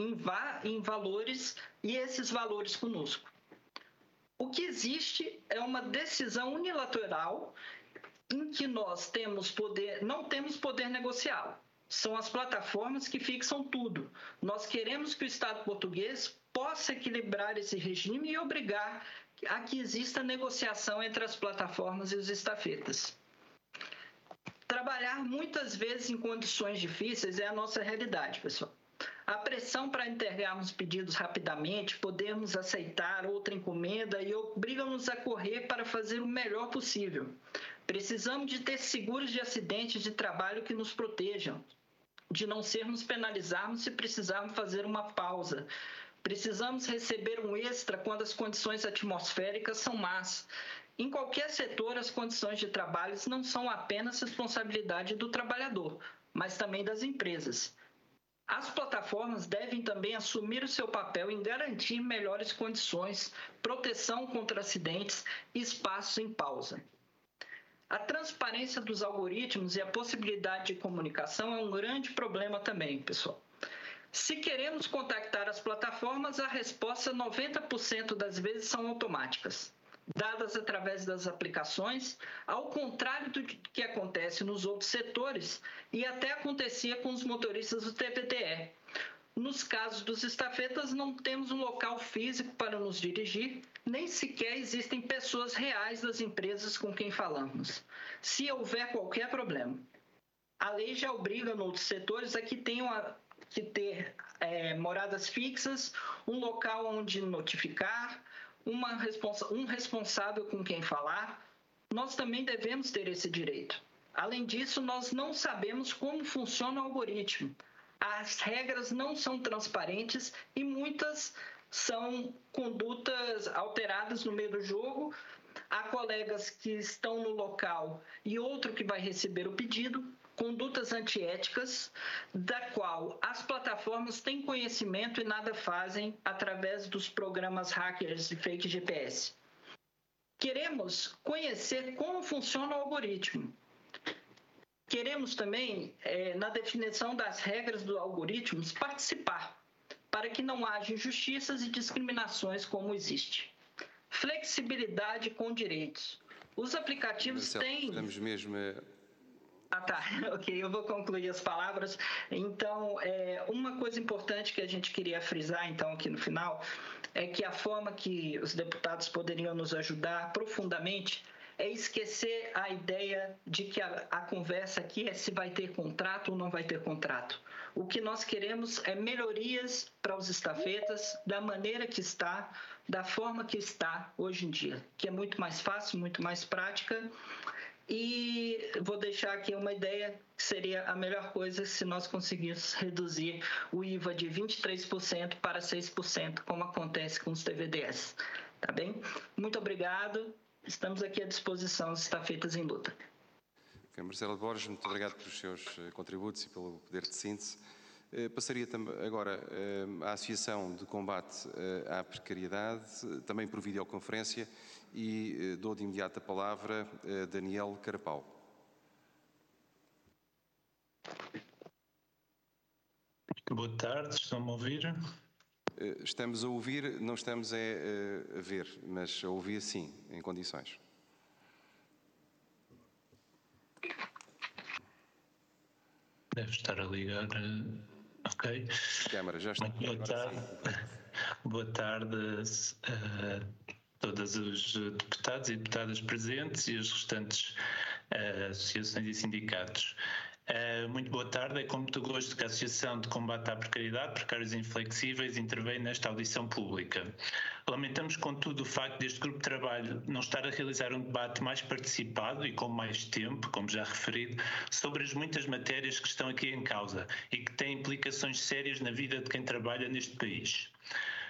em valores e esses valores conosco. O que existe é uma decisão unilateral em que nós não temos poder negocial. São as plataformas que fixam tudo. Nós queremos que o Estado português possa equilibrar esse regime e obrigar a que exista negociação entre as plataformas e os estafetas. Trabalhar muitas vezes em condições difíceis é a nossa realidade, pessoal. A pressão para entregarmos pedidos rapidamente, podermos aceitar outra encomenda e obriga-nos a correr para fazer o melhor possível. Precisamos de ter seguros de acidentes de trabalho que nos protejam, de não sermos penalizados se precisarmos fazer uma pausa. Precisamos receber um extra quando as condições atmosféricas são más. Em qualquer setor, as condições de trabalho não são apenas responsabilidade do trabalhador, mas também das empresas. As plataformas devem também assumir o seu papel em garantir melhores condições, proteção contra acidentes e espaços em pausa. A transparência dos algoritmos e a possibilidade de comunicação é um grande problema também, pessoal. Se queremos contactar as plataformas, a resposta 90% das vezes são automáticas, dadas através das aplicações, ao contrário do que acontece nos outros setores e até acontecia com os motoristas do TPTE. Nos casos dos estafetas, não temos um local físico para nos dirigir, nem sequer existem pessoas reais das empresas com quem falamos. Se houver qualquer problema, a lei já obriga nos outros setores a que tenham que ter moradas fixas, um local onde notificar, um responsável com quem falar. Nós também devemos ter esse direito. Além disso, nós não sabemos como funciona o algoritmo. As regras não são transparentes e muitas são condutas alteradas no meio do jogo. Há colegas que estão no local e outro que vai receber o pedido, condutas antiéticas, da qual as plataformas têm conhecimento e nada fazem através dos programas hackers de fake GPS. Queremos conhecer como funciona o algoritmo. Queremos também, na definição das regras dos algoritmos, participar, para que não haja injustiças e discriminações como existe. Flexibilidade com direitos. Os aplicativos têm... Estamos mesmo... tá, ok, eu vou concluir as palavras. Então, uma coisa importante que a gente queria frisar, então, aqui no final, é que a forma que os deputados poderiam nos ajudar profundamente é esquecer a ideia de que a conversa aqui é se vai ter contrato ou não vai ter contrato. O que nós queremos é melhorias para os estafetas da maneira que está, da forma que está hoje em dia, que é muito mais fácil, muito mais prática. E vou deixar aqui uma ideia que seria a melhor coisa se nós conseguíssemos reduzir o IVA de 23% para 6%, como acontece com os TVDs. Tá bem? Muito obrigado. Estamos aqui à disposição, os estafetas em luta. Okay, Marcelo Borges, muito obrigado pelos seus contributos e pelo poder de síntese. Passaria agora à Associação de Combate à Precariedade, também por videoconferência, e dou de imediato a palavra a Daniel Carapau. Boa tarde, estão-me a ouvir? Estamos a ouvir, não estamos a ver, mas a ouvir sim, em condições. Deve estar a ligar. Ok. Câmara, já está. Muito boa tarde. Boa tarde a todos os deputados e deputadas presentes e os restantes associações e sindicatos. Muito boa tarde, é com muito gosto que a Associação de Combate à Precariedade, Precários e Inflexíveis intervém nesta audição pública. Lamentamos, contudo, o facto deste grupo de trabalho não estar a realizar um debate mais participado e com mais tempo, como já referido, sobre as muitas matérias que estão aqui em causa e que têm implicações sérias na vida de quem trabalha neste país.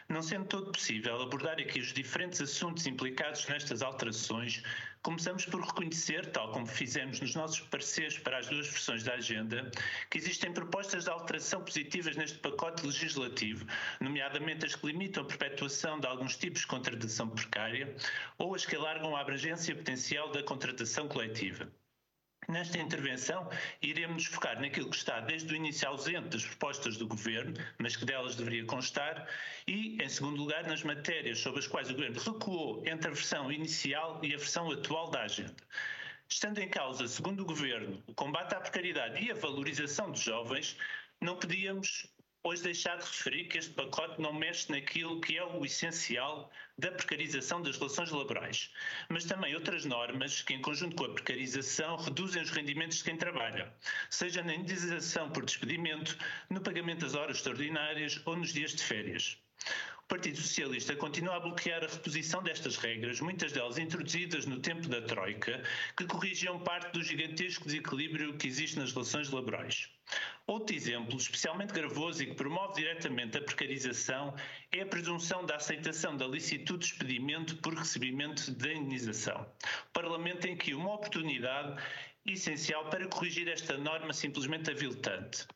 Não sendo todo possível abordar aqui os diferentes assuntos implicados nestas alterações, começamos por reconhecer, tal como fizemos nos nossos pareceres para as duas versões da agenda, que existem propostas de alteração positivas neste pacote legislativo, nomeadamente as que limitam a perpetuação de alguns tipos de contratação precária ou as que alargam a abrangência potencial da contratação coletiva. Nesta intervenção, iremos nos focar naquilo que está desde o início ausente das propostas do Governo, mas que delas deveria constar, e, em segundo lugar, nas matérias sobre as quais o Governo recuou entre a versão inicial e a versão atual da agenda. Estando em causa, segundo o Governo, o combate à precariedade e a valorização dos jovens, não podíamos hoje deixar de referir que este pacote não mexe naquilo que é o essencial da precarização das relações laborais, mas também outras normas que, em conjunto com a precarização, reduzem os rendimentos de quem trabalha, seja na indenização por despedimento, no pagamento das horas extraordinárias ou nos dias de férias. O Partido Socialista continua a bloquear a reposição destas regras, muitas delas introduzidas no tempo da Troika, que corrigiam parte do gigantesco desequilíbrio que existe nas relações laborais. Outro exemplo, especialmente gravoso e que promove diretamente a precarização, é a presunção da aceitação da licitude de despedimento por recebimento da indenização. O Parlamento tem aqui uma oportunidade essencial para corrigir esta norma simplesmente aviltante.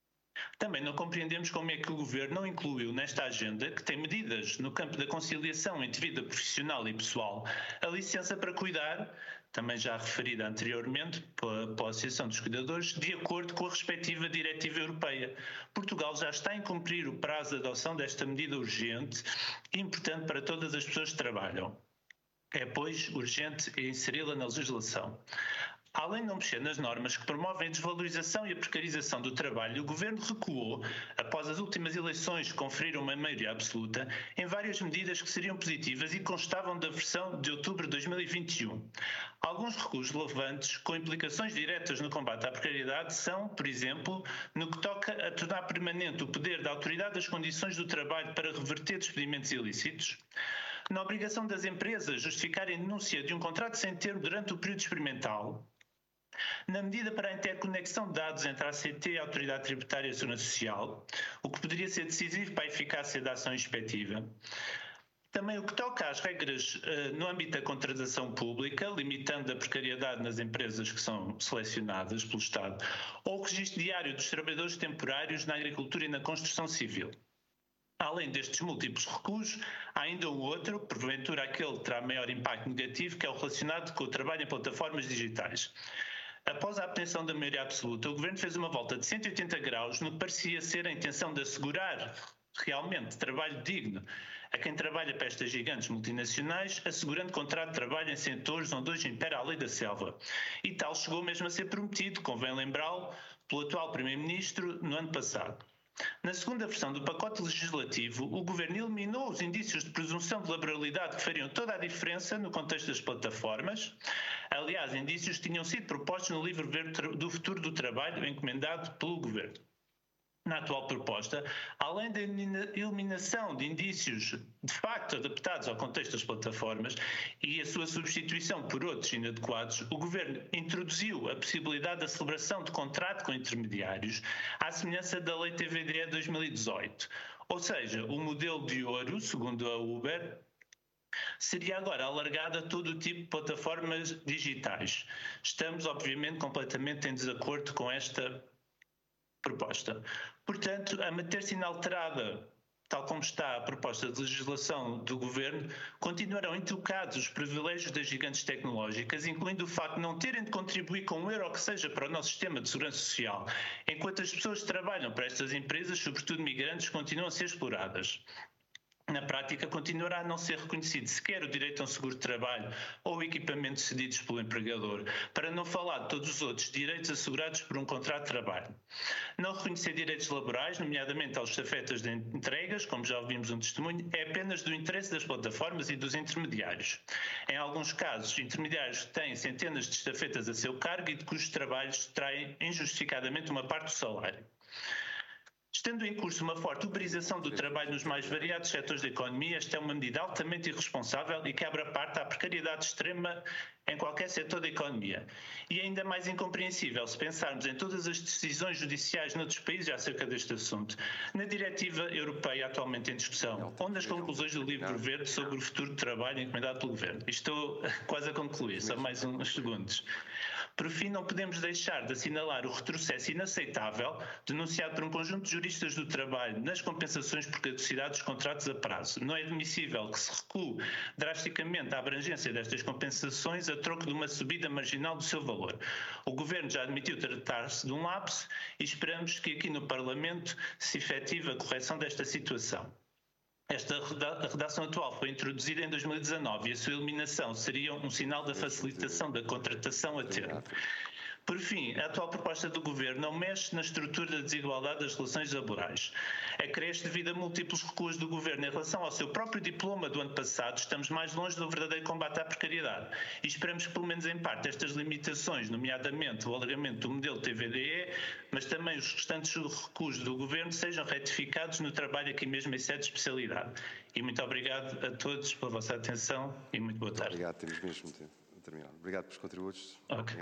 Também não compreendemos como é que o Governo não incluiu nesta agenda, que tem medidas no campo da conciliação entre vida profissional e pessoal, a licença para cuidar, também já referida anteriormente pela Associação dos Cuidadores, de acordo com a respectiva diretiva europeia. Portugal já está a incumprir o prazo de adoção desta medida urgente e importante para todas as pessoas que trabalham. É, pois, urgente inseri-la na legislação. Além de não mexer nas normas que promovem a desvalorização e a precarização do trabalho, o Governo recuou, após as últimas eleições que conferiram uma maioria absoluta, em várias medidas que seriam positivas e constavam da versão de outubro de 2021. Alguns recuos relevantes, com implicações diretas no combate à precariedade, são, por exemplo, no que toca a tornar permanente o poder da Autoridade das Condições do Trabalho para reverter despedimentos ilícitos, na obrigação das empresas justificarem denúncia de um contrato sem termo durante o período experimental, na medida para a interconexão de dados entre a ACT e a Autoridade Tributária e a Segurança Social, o que poderia ser decisivo para a eficácia da ação inspectiva. Também o que toca às regras no âmbito da contratação pública, limitando a precariedade nas empresas que são selecionadas pelo Estado, ou o registro diário dos trabalhadores temporários na agricultura e na construção civil. Além destes múltiplos recuos, há ainda um outro, porventura aquele que terá maior impacto negativo, que é o relacionado com o trabalho em plataformas digitais. Após a obtenção da maioria absoluta, o Governo fez uma volta de 180 graus no que parecia ser a intenção de assegurar realmente trabalho digno a quem trabalha para estas gigantes multinacionais, assegurando contrato de trabalho em setores onde hoje impera a lei da selva. E tal chegou mesmo a ser prometido, convém lembrá-lo, pelo atual Primeiro-Ministro no ano passado. Na segunda versão do pacote legislativo, o Governo eliminou os indícios de presunção de laboralidade que fariam toda a diferença no contexto das plataformas. Aliás, indícios que tinham sido propostos no livro verde do futuro do trabalho encomendado pelo Governo. Na atual proposta, além da eliminação de indícios de facto adaptados ao contexto das plataformas e a sua substituição por outros inadequados, o Governo introduziu a possibilidade da celebração de contrato com intermediários, à semelhança da Lei TVDE 2018. Ou seja, o modelo de ouro, segundo a Uber, seria agora alargado a todo o tipo de plataformas digitais. Estamos, obviamente, completamente em desacordo com esta proposta. Portanto, a manter-se inalterada, tal como está a proposta de legislação do Governo, continuarão intocados os privilégios das gigantes tecnológicas, incluindo o facto de não terem de contribuir com um euro que seja para o nosso sistema de segurança social, enquanto as pessoas que trabalham para estas empresas, sobretudo migrantes, continuam a ser exploradas. Na prática, continuará a não ser reconhecido sequer o direito a um seguro de trabalho ou equipamentos cedidos pelo empregador, para não falar de todos os outros direitos assegurados por um contrato de trabalho. Não reconhecer direitos laborais, nomeadamente aos estafetas de entregas, como já ouvimos um testemunho, é apenas do interesse das plataformas e dos intermediários. Em alguns casos, intermediários que têm centenas de estafetas a seu cargo e de cujos trabalhos traem injustificadamente uma parte do salário. Estando em curso uma forte uberização do trabalho nos mais variados setores da economia, esta é uma medida altamente irresponsável e que abre a parte à precariedade extrema em qualquer setor da economia. E ainda mais incompreensível se pensarmos em todas as decisões judiciais noutros países acerca deste assunto. Na diretiva europeia atualmente em discussão, onde as conclusões do livro verde sobre o futuro do trabalho encomendado pelo Governo. E estou quase a concluir, só mais uns segundos. Por fim, não podemos deixar de assinalar o retrocesso inaceitável denunciado por um conjunto de juristas do trabalho nas compensações por caducidade dos contratos a prazo. Não é admissível que se recue drasticamente a abrangência destas compensações a troco de uma subida marginal do seu valor. O Governo já admitiu tratar-se de um lapso e esperamos que aqui no Parlamento se efetive a correção desta situação. Esta redação atual foi introduzida em 2019 e a sua eliminação seria um sinal da facilitação da contratação a termo. Por fim, a atual proposta do Governo não mexe na estrutura da desigualdade das relações laborais. Acresce devido a múltiplos recuos do Governo em relação ao seu próprio diploma do ano passado, estamos mais longe do verdadeiro combate à precariedade. E esperamos que, pelo menos em parte, estas limitações, nomeadamente o alargamento do modelo TVDE, mas também os restantes recuos do Governo, sejam retificados no trabalho aqui mesmo em sede de especialidade. E muito obrigado a todos pela vossa atenção e muito boa tarde. Obrigado, temos mesmo tempo terminado. Obrigado pelos contributos. Okay.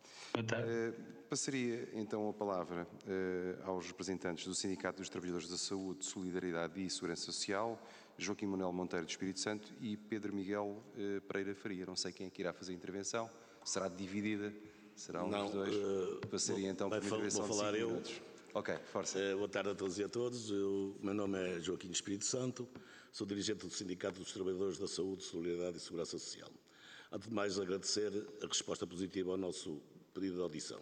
Passaria então a palavra aos representantes do Sindicato dos Trabalhadores da Saúde, Solidariedade e Segurança Social, Joaquim Manuel Monteiro do Espírito Santo e Pedro Miguel Pereira Faria. Não sei quem é que irá fazer a intervenção, será dividida, será um dos dois. Passaria então para a intervenção de 5 minutos. Ok, força. Boa tarde a todos e a todos. O meu nome é Joaquim Espírito Santo, sou dirigente do Sindicato dos Trabalhadores da Saúde, Solidariedade e Segurança Social. Antes de mais, agradecer a resposta positiva ao nosso pedido de audição.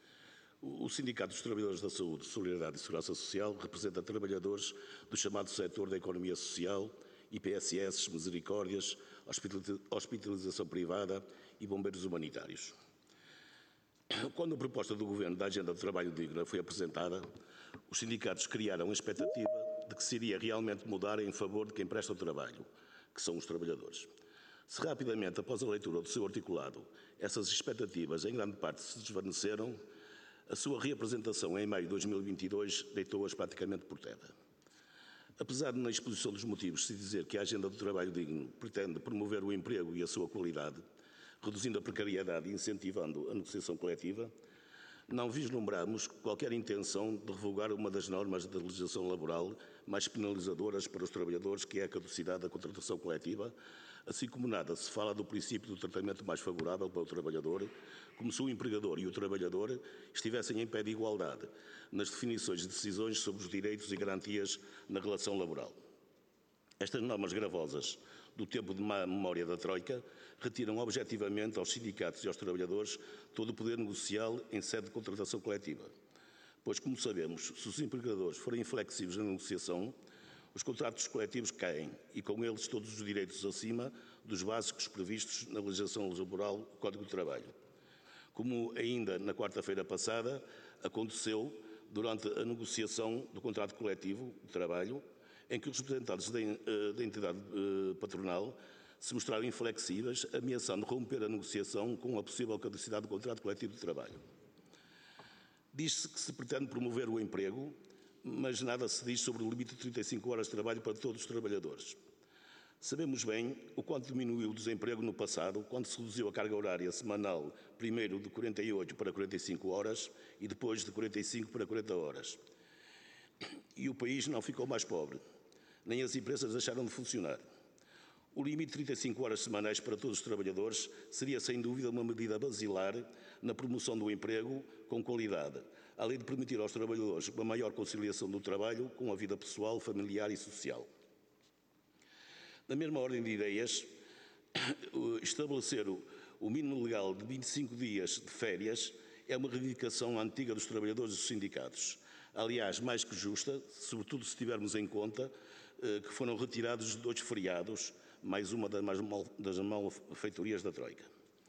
O Sindicato dos Trabalhadores da Saúde, Solidariedade e Segurança Social representa trabalhadores do chamado setor da economia social, IPSS, misericórdias, hospitalização privada e bombeiros humanitários. Quando a proposta do Governo da Agenda do Trabalho Digno foi apresentada, os sindicatos criaram a expectativa de que se iria realmente mudar em favor de quem presta o trabalho, que são os trabalhadores. Se rapidamente, após a leitura do seu articulado, essas expectativas em grande parte se desvaneceram, a sua reapresentação em maio de 2022 deitou-as praticamente por terra. Apesar de, na exposição dos motivos, se dizer que a Agenda do Trabalho Digno pretende promover o emprego e a sua qualidade, reduzindo a precariedade e incentivando a negociação coletiva, não vislumbramos qualquer intenção de revogar uma das normas da legislação laboral mais penalizadoras para os trabalhadores, que é a caducidade da contratação coletiva, assim como nada se fala do princípio do tratamento mais favorável para o trabalhador, como se o empregador e o trabalhador estivessem em pé de igualdade nas definições de decisões sobre os direitos e garantias na relação laboral. Estas normas gravosas do tempo de má memória da Troika retiram objetivamente aos sindicatos e aos trabalhadores todo o poder negocial em sede de contratação coletiva. Pois, como sabemos, se os empregadores forem inflexíveis na negociação, os contratos coletivos caem e, com eles, todos os direitos acima dos básicos previstos na legislação laboral do Código de Trabalho. Como ainda na quarta-feira passada aconteceu durante a negociação do contrato coletivo de trabalho, em que os representantes da entidade patronal se mostraram inflexíveis, ameaçando romper a negociação com a possível caducidade do contrato coletivo de trabalho. Diz-se que se pretende promover o emprego, mas nada se diz sobre o limite de 35 horas de trabalho para todos os trabalhadores. Sabemos bem o quanto diminuiu o desemprego no passado, quando se reduziu a carga horária semanal, primeiro de 48 para 45 horas e depois de 45 para 40 horas. E o país não ficou mais pobre, nem as empresas deixaram de funcionar. O limite de 35 horas semanais para todos os trabalhadores seria, sem dúvida, uma medida basilar na promoção do emprego com qualidade, além de permitir aos trabalhadores uma maior conciliação do trabalho com a vida pessoal, familiar e social. Na mesma ordem de ideias, estabelecer o mínimo legal de 25 dias de férias é uma reivindicação antiga dos trabalhadores e dos sindicatos. Aliás, mais que justa, sobretudo se tivermos em conta que foram retirados 2 feriados, mais uma das malfeitorias da Troika.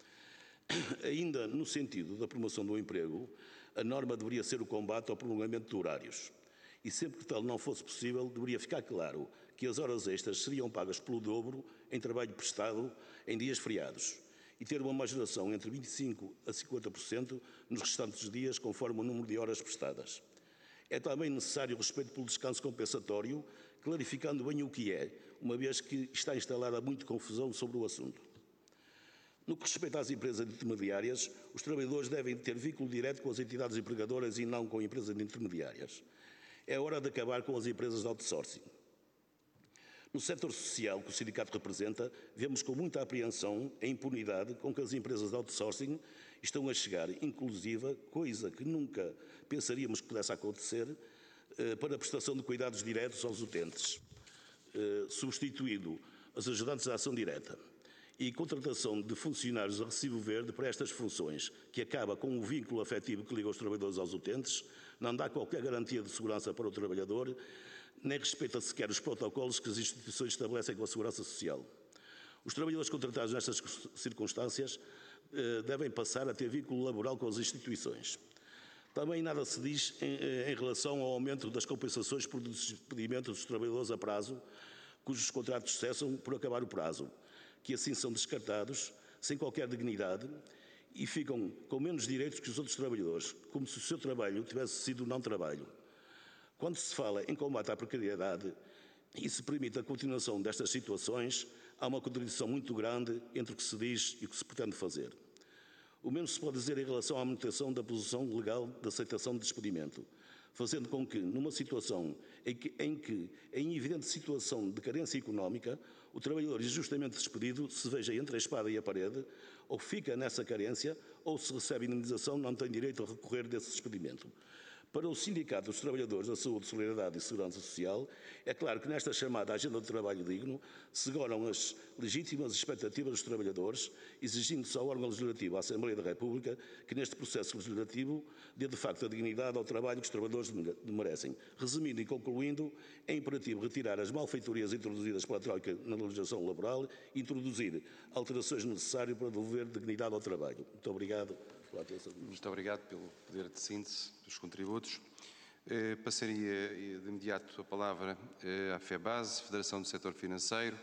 Ainda no sentido da promoção do emprego, a norma deveria ser o combate ao prolongamento de horários. E sempre que tal não fosse possível, deveria ficar claro que as horas extras seriam pagas pelo dobro em trabalho prestado em dias feriados e ter uma majoração entre 25% a 50% nos restantes dias, conforme o número de horas prestadas. É também necessário o respeito pelo descanso compensatório, clarificando bem o que é, uma vez que está instalada muita confusão sobre o assunto. No que respeita às empresas intermediárias, os trabalhadores devem ter vínculo direto com as entidades empregadoras e não com empresas intermediárias. É hora de acabar com as empresas de outsourcing. No setor social que o sindicato representa, vemos com muita apreensão a impunidade com que as empresas de outsourcing estão a chegar, inclusive, coisa que nunca pensaríamos que pudesse acontecer, para a prestação de cuidados diretos aos utentes, substituindo os ajudantes de ação direta, e contratação de funcionários a recibo verde para estas funções, que acaba com o vínculo afetivo que liga os trabalhadores aos utentes, não dá qualquer garantia de segurança para o trabalhador, nem respeita sequer os protocolos que as instituições estabelecem com a Segurança Social. Os trabalhadores contratados nestas circunstâncias devem passar a ter vínculo laboral com as instituições. Também nada se diz em relação ao aumento das compensações por despedimento dos trabalhadores a prazo, cujos contratos cessam por acabar o prazo, que assim são descartados, sem qualquer dignidade, e ficam com menos direitos que os outros trabalhadores, como se o seu trabalho tivesse sido não trabalho. Quando se fala em combate à precariedade e se permite a continuação destas situações, há uma contradição muito grande entre o que se diz e o que se pretende fazer. O mesmo se pode dizer em relação à manutenção da posição legal de aceitação de despedimento, fazendo com que, numa situação em que, em evidente situação de carência económica, o trabalhador injustamente despedido se veja entre a espada e a parede, ou fica nessa carência, ou se recebe indemnização, não tem direito a recorrer desse despedimento. Para o Sindicato dos Trabalhadores da Saúde, Solidariedade e Segurança Social, é claro que nesta chamada Agenda de Trabalho Digno se seguram as legítimas expectativas dos trabalhadores, exigindo-se ao órgão legislativo, à Assembleia da República, que neste processo legislativo dê de facto a dignidade ao trabalho que os trabalhadores merecem. Resumindo e concluindo, é imperativo retirar as malfeitorias introduzidas pela Troika na legislação laboral e introduzir alterações necessárias para devolver dignidade ao trabalho. Muito obrigado. Muito obrigado pelo poder de síntese dos contributos. Passaria de imediato a palavra à FEBASE, Federação do Setor Financeiro.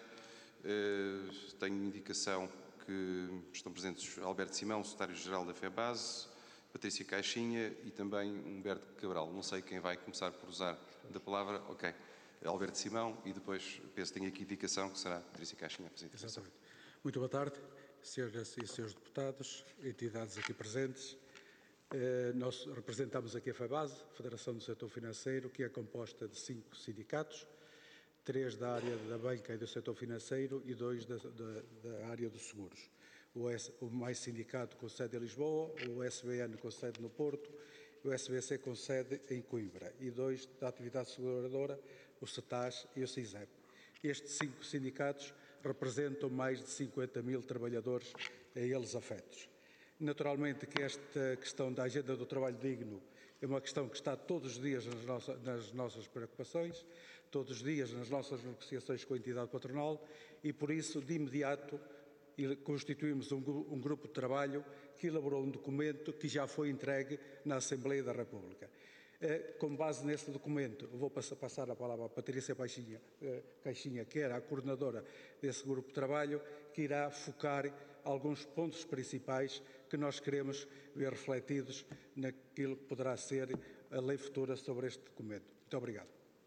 Tenho indicação que estão presentes Alberto Simão, secretário-geral da FEBASE, Patrícia Caixinha e também Humberto Cabral. Não sei quem vai começar por usar da palavra. Ok. Alberto Simão e depois, penso que tenho aqui indicação que será Patrícia Caixinha a fazer. Exatamente. Muito boa tarde. Senhoras e senhores deputados, entidades aqui presentes, nós representamos aqui a FEBASE, Federação do Setor Financeiro, que é composta de 5 sindicatos, 3 da área da banca e do setor financeiro e 2 da área dos seguros. O Mais Sindicato com sede em Lisboa, o SBN com sede no Porto, o SBC com sede em Coimbra e 2 da atividade seguradora, o CETAS e o CISEP. Estes 5 sindicatos representam mais de 50 mil trabalhadores a eles afetos. Naturalmente que esta questão da agenda do trabalho digno é uma questão que está todos os dias nas nossas preocupações, todos os dias nas nossas negociações com a entidade patronal e, por isso, de imediato, constituímos um grupo de trabalho que elaborou um documento que já foi entregue na Assembleia da República. Com base nesse documento, vou passar a palavra à Patrícia Caixinha, que era a coordenadora desse grupo de trabalho, que irá focar alguns pontos principais que nós queremos ver refletidos naquilo que poderá ser a lei futura sobre este documento. Muito obrigado.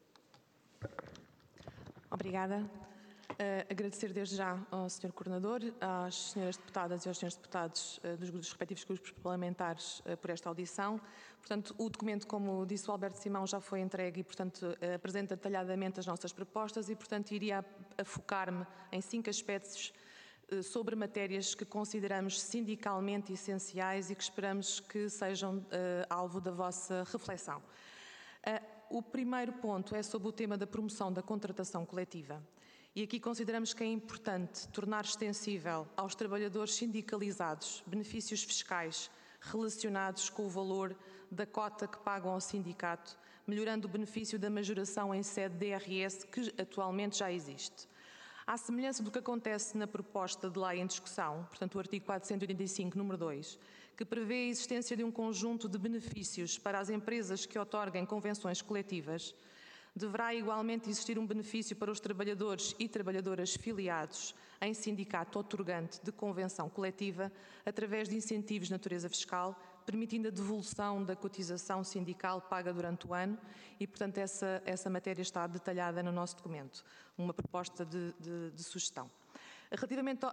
Obrigada. Agradecer desde já ao Sr. Coordenador, às senhoras deputadas e aos senhores deputados dos respectivos grupos parlamentares por esta audição. Portanto, o documento, como disse o Alberto Simão, já foi entregue e, portanto, apresenta detalhadamente as nossas propostas e, portanto, iria focar-me em 5 aspectos sobre matérias que consideramos sindicalmente essenciais e que esperamos que sejam alvo da vossa reflexão. O primeiro ponto é sobre o tema da promoção da contratação coletiva. E aqui consideramos que é importante tornar extensível aos trabalhadores sindicalizados benefícios fiscais relacionados com o valor da cota que pagam ao sindicato, melhorando o benefício da majoração em sede DRS que atualmente já existe. À semelhança do que acontece na proposta de lei em discussão, portanto o artigo 485, número 2, que prevê a existência de um conjunto de benefícios para as empresas que outorguem convenções coletivas, deverá igualmente existir um benefício para os trabalhadores e trabalhadoras filiados em sindicato outorgante de convenção coletiva através de incentivos de natureza fiscal, permitindo a devolução da cotização sindical paga durante o ano e, portanto, essa matéria está detalhada no nosso documento, uma proposta de sugestão. Relativamente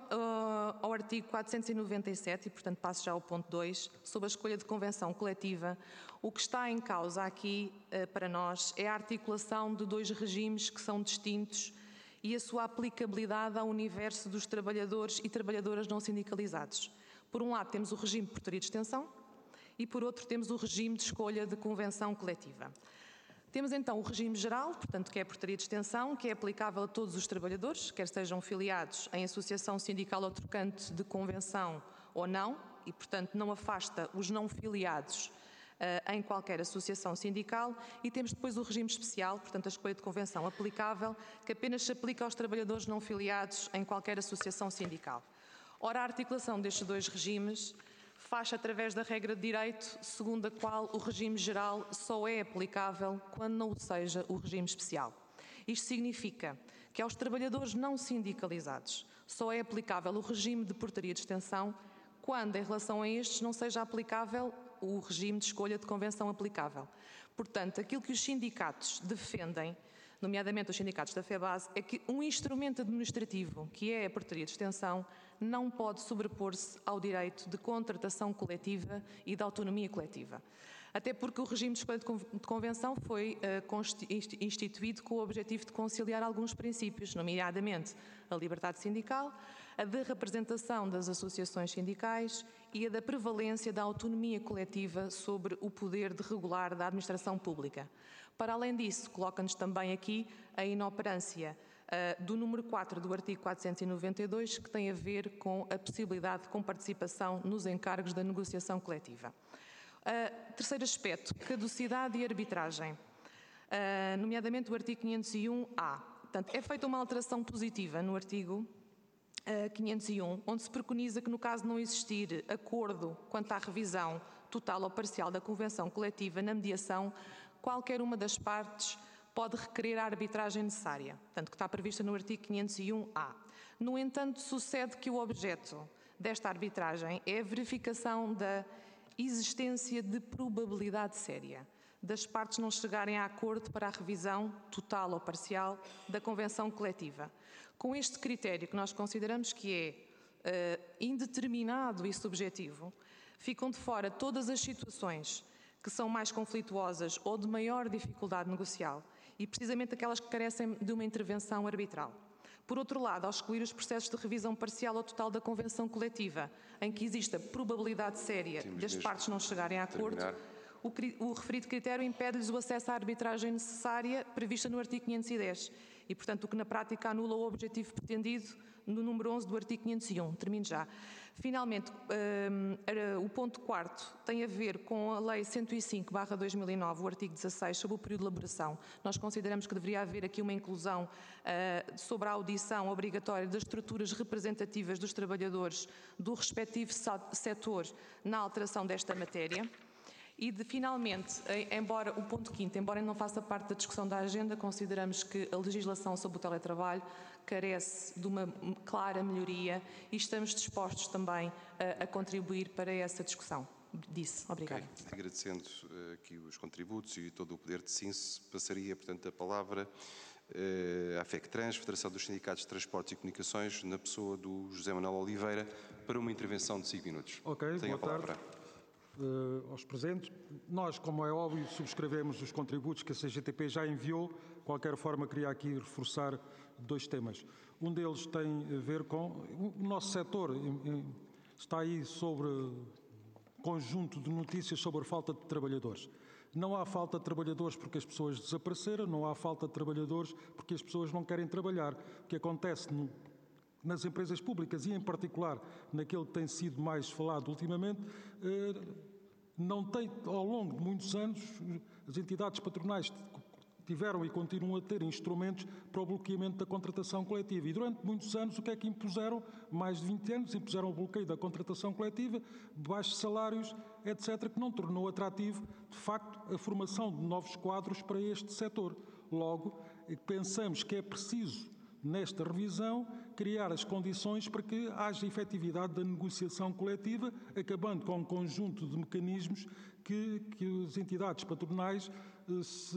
ao artigo 497, e portanto passo já ao ponto 2, sobre a escolha de convenção coletiva, o que está em causa aqui para nós é a articulação de dois regimes que são distintos e a sua aplicabilidade ao universo dos trabalhadores e trabalhadoras não sindicalizados. Por um lado temos o regime de portaria de extensão e por outro temos o regime de escolha de convenção coletiva. Temos então o regime geral, portanto, que é a portaria de extensão, que é aplicável a todos os trabalhadores, quer sejam filiados em associação sindical ou trocante de convenção ou não, e, portanto, não afasta os não filiados em qualquer associação sindical. E temos depois o regime especial, portanto, a escolha de convenção aplicável, que apenas se aplica aos trabalhadores não filiados em qualquer associação sindical. Ora, a articulação destes dois regimes faz-se através da regra de direito, segundo a qual o regime geral só é aplicável quando não o seja o regime especial. Isto significa que aos trabalhadores não sindicalizados só é aplicável o regime de portaria de extensão quando, em relação a estes, não seja aplicável o regime de escolha de convenção aplicável. Portanto, aquilo que os sindicatos defendem, nomeadamente os sindicatos da FEBASE, é que um instrumento administrativo, que é a portaria de extensão, não pode sobrepor-se ao direito de contratação coletiva e de autonomia coletiva. Até porque o regime de escolha de convenção foi instituído com o objetivo de conciliar alguns princípios, nomeadamente a liberdade sindical, a da representação das associações sindicais e a da prevalência da autonomia coletiva sobre o poder de regular da administração pública. Para além disso, coloca-nos também aqui a inoperância do número 4 do artigo 492, que tem a ver com a possibilidade de comparticipação nos encargos da negociação coletiva. Terceiro aspecto, caducidade e arbitragem, nomeadamente o artigo 501-A. Portanto, é feita uma alteração positiva no artigo 501, onde se preconiza que, no caso de não existir acordo quanto à revisão total ou parcial da convenção coletiva na mediação, qualquer uma das partes pode requerer a arbitragem necessária, portanto, que está prevista no artigo 501-A. No entanto, sucede que o objeto desta arbitragem é a verificação da existência de probabilidade séria das partes não chegarem a acordo para a revisão total ou parcial da convenção coletiva. Com este critério, que nós consideramos que é indeterminado e subjetivo, ficam de fora todas as situações que são mais conflituosas ou de maior dificuldade negocial e precisamente aquelas que carecem de uma intervenção arbitral. Por outro lado, ao excluir os processos de revisão parcial ou total da convenção coletiva, em que exista probabilidade séria das partes não chegarem a acordo, o referido critério impede-lhes o acesso à arbitragem necessária prevista no artigo 510 e, portanto, o que na prática anula o objetivo pretendido no número 11 do artigo 501. Termino já. Finalmente, o ponto 4º tem a ver com a Lei 105/2009, o artigo 16, sobre o período de elaboração. Nós consideramos que deveria haver aqui uma inclusão sobre a audição obrigatória das estruturas representativas dos trabalhadores do respectivo setor na alteração desta matéria. E, finalmente, embora o ponto 5º, embora não faça parte da discussão da agenda, consideramos que a legislação sobre o teletrabalho carece de uma clara melhoria e estamos dispostos também a contribuir para essa discussão. Obrigada. Okay. Agradecendo aqui os contributos e todo o poder de síntese, passaria, portanto, a palavra à FECTRANS, Federação dos Sindicatos de Transportes e Comunicações, na pessoa do José Manuel Oliveira, para uma intervenção de 5 minutos. Ok, Tenho a palavra. Aos presentes. Nós, como é óbvio, subscrevemos os contributos que a CGTP já enviou. De qualquer forma, queria aqui reforçar 2 temas. Um deles tem a ver com o nosso setor. Está aí sobre conjunto de notícias sobre a falta de trabalhadores. Não há falta de trabalhadores porque as pessoas desapareceram, não há falta de trabalhadores porque as pessoas não querem trabalhar. O que acontece nas empresas públicas e, em particular, naquele que tem sido mais falado ultimamente, não tem, ao longo de muitos anos, as entidades patronais tiveram e continuam a ter instrumentos para o bloqueamento da contratação coletiva. E durante muitos anos o que é que impuseram? Mais de 20 anos impuseram o bloqueio da contratação coletiva, baixos salários, etc., que não tornou atrativo, de facto, a formação de novos quadros para este setor. Logo, pensamos que é preciso, nesta revisão, criar as condições para que haja efetividade da negociação coletiva, acabando com um conjunto de mecanismos que as entidades patronais se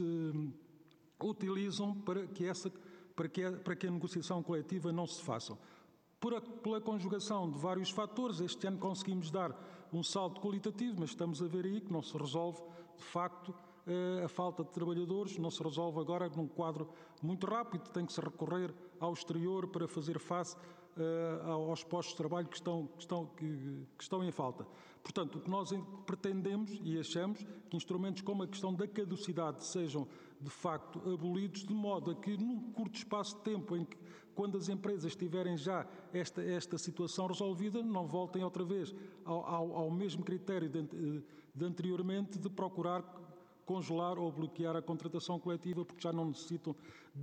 utilizam para que a negociação coletiva não se faça. Pela conjugação de vários fatores, este ano conseguimos dar um salto qualitativo, mas estamos a ver aí que não se resolve, de facto, a falta de trabalhadores, não se resolve agora num quadro muito rápido, tem que se recorrer ao exterior para fazer face aos postos de trabalho que estão em falta. Portanto, o que nós pretendemos e achamos que instrumentos como a questão da caducidade sejam, de facto, abolidos, de modo a que, num curto espaço de tempo em que, quando as empresas tiverem já esta situação resolvida, não voltem outra vez ao mesmo critério de anteriormente de procurar congelar ou bloquear a contratação coletiva porque já não necessitam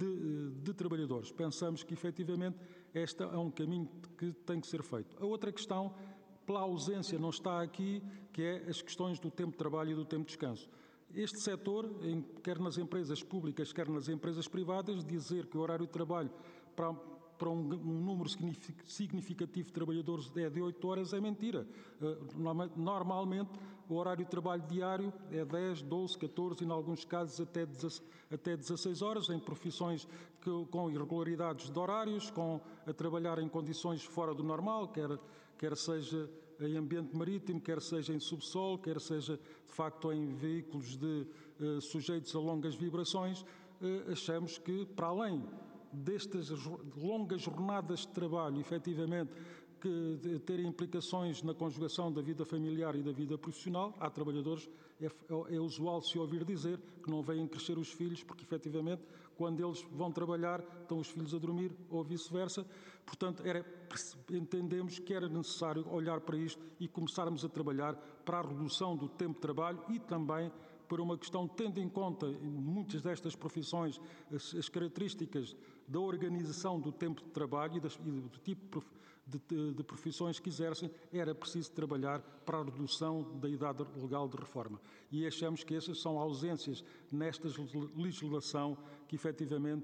de trabalhadores. Pensamos que, efetivamente, este é um caminho que tem que ser feito. A outra questão, pela ausência, não está aqui, que é as questões do tempo de trabalho e do tempo de descanso. Este setor, quer nas empresas públicas, quer nas empresas privadas, dizer que o horário de trabalho para um número significativo de trabalhadores é de 8 horas é mentira. Normalmente, o horário de trabalho diário é 10, 12, 14 e, em alguns casos, até 16 horas, em profissões com irregularidades de horários, a trabalhar em condições fora do normal, quer seja em ambiente marítimo, quer seja em subsolo, quer seja, de facto, em veículos sujeitos a longas vibrações. Achamos que, para além destas longas jornadas de trabalho, efetivamente, que terem implicações na conjugação da vida familiar e da vida profissional, há trabalhadores, é usual se ouvir dizer que não vêm crescer os filhos, porque, efetivamente, quando eles vão trabalhar, estão os filhos a dormir, ou vice-versa. Portanto, entendemos que era necessário olhar para isto e começarmos a trabalhar para a redução do tempo de trabalho e também para uma questão, tendo em conta em muitas destas profissões as características da organização do tempo de trabalho e do tipo de profissões que exercem, era preciso trabalhar para a redução da idade legal de reforma. E achamos que essas são ausências nesta legislação que, efetivamente,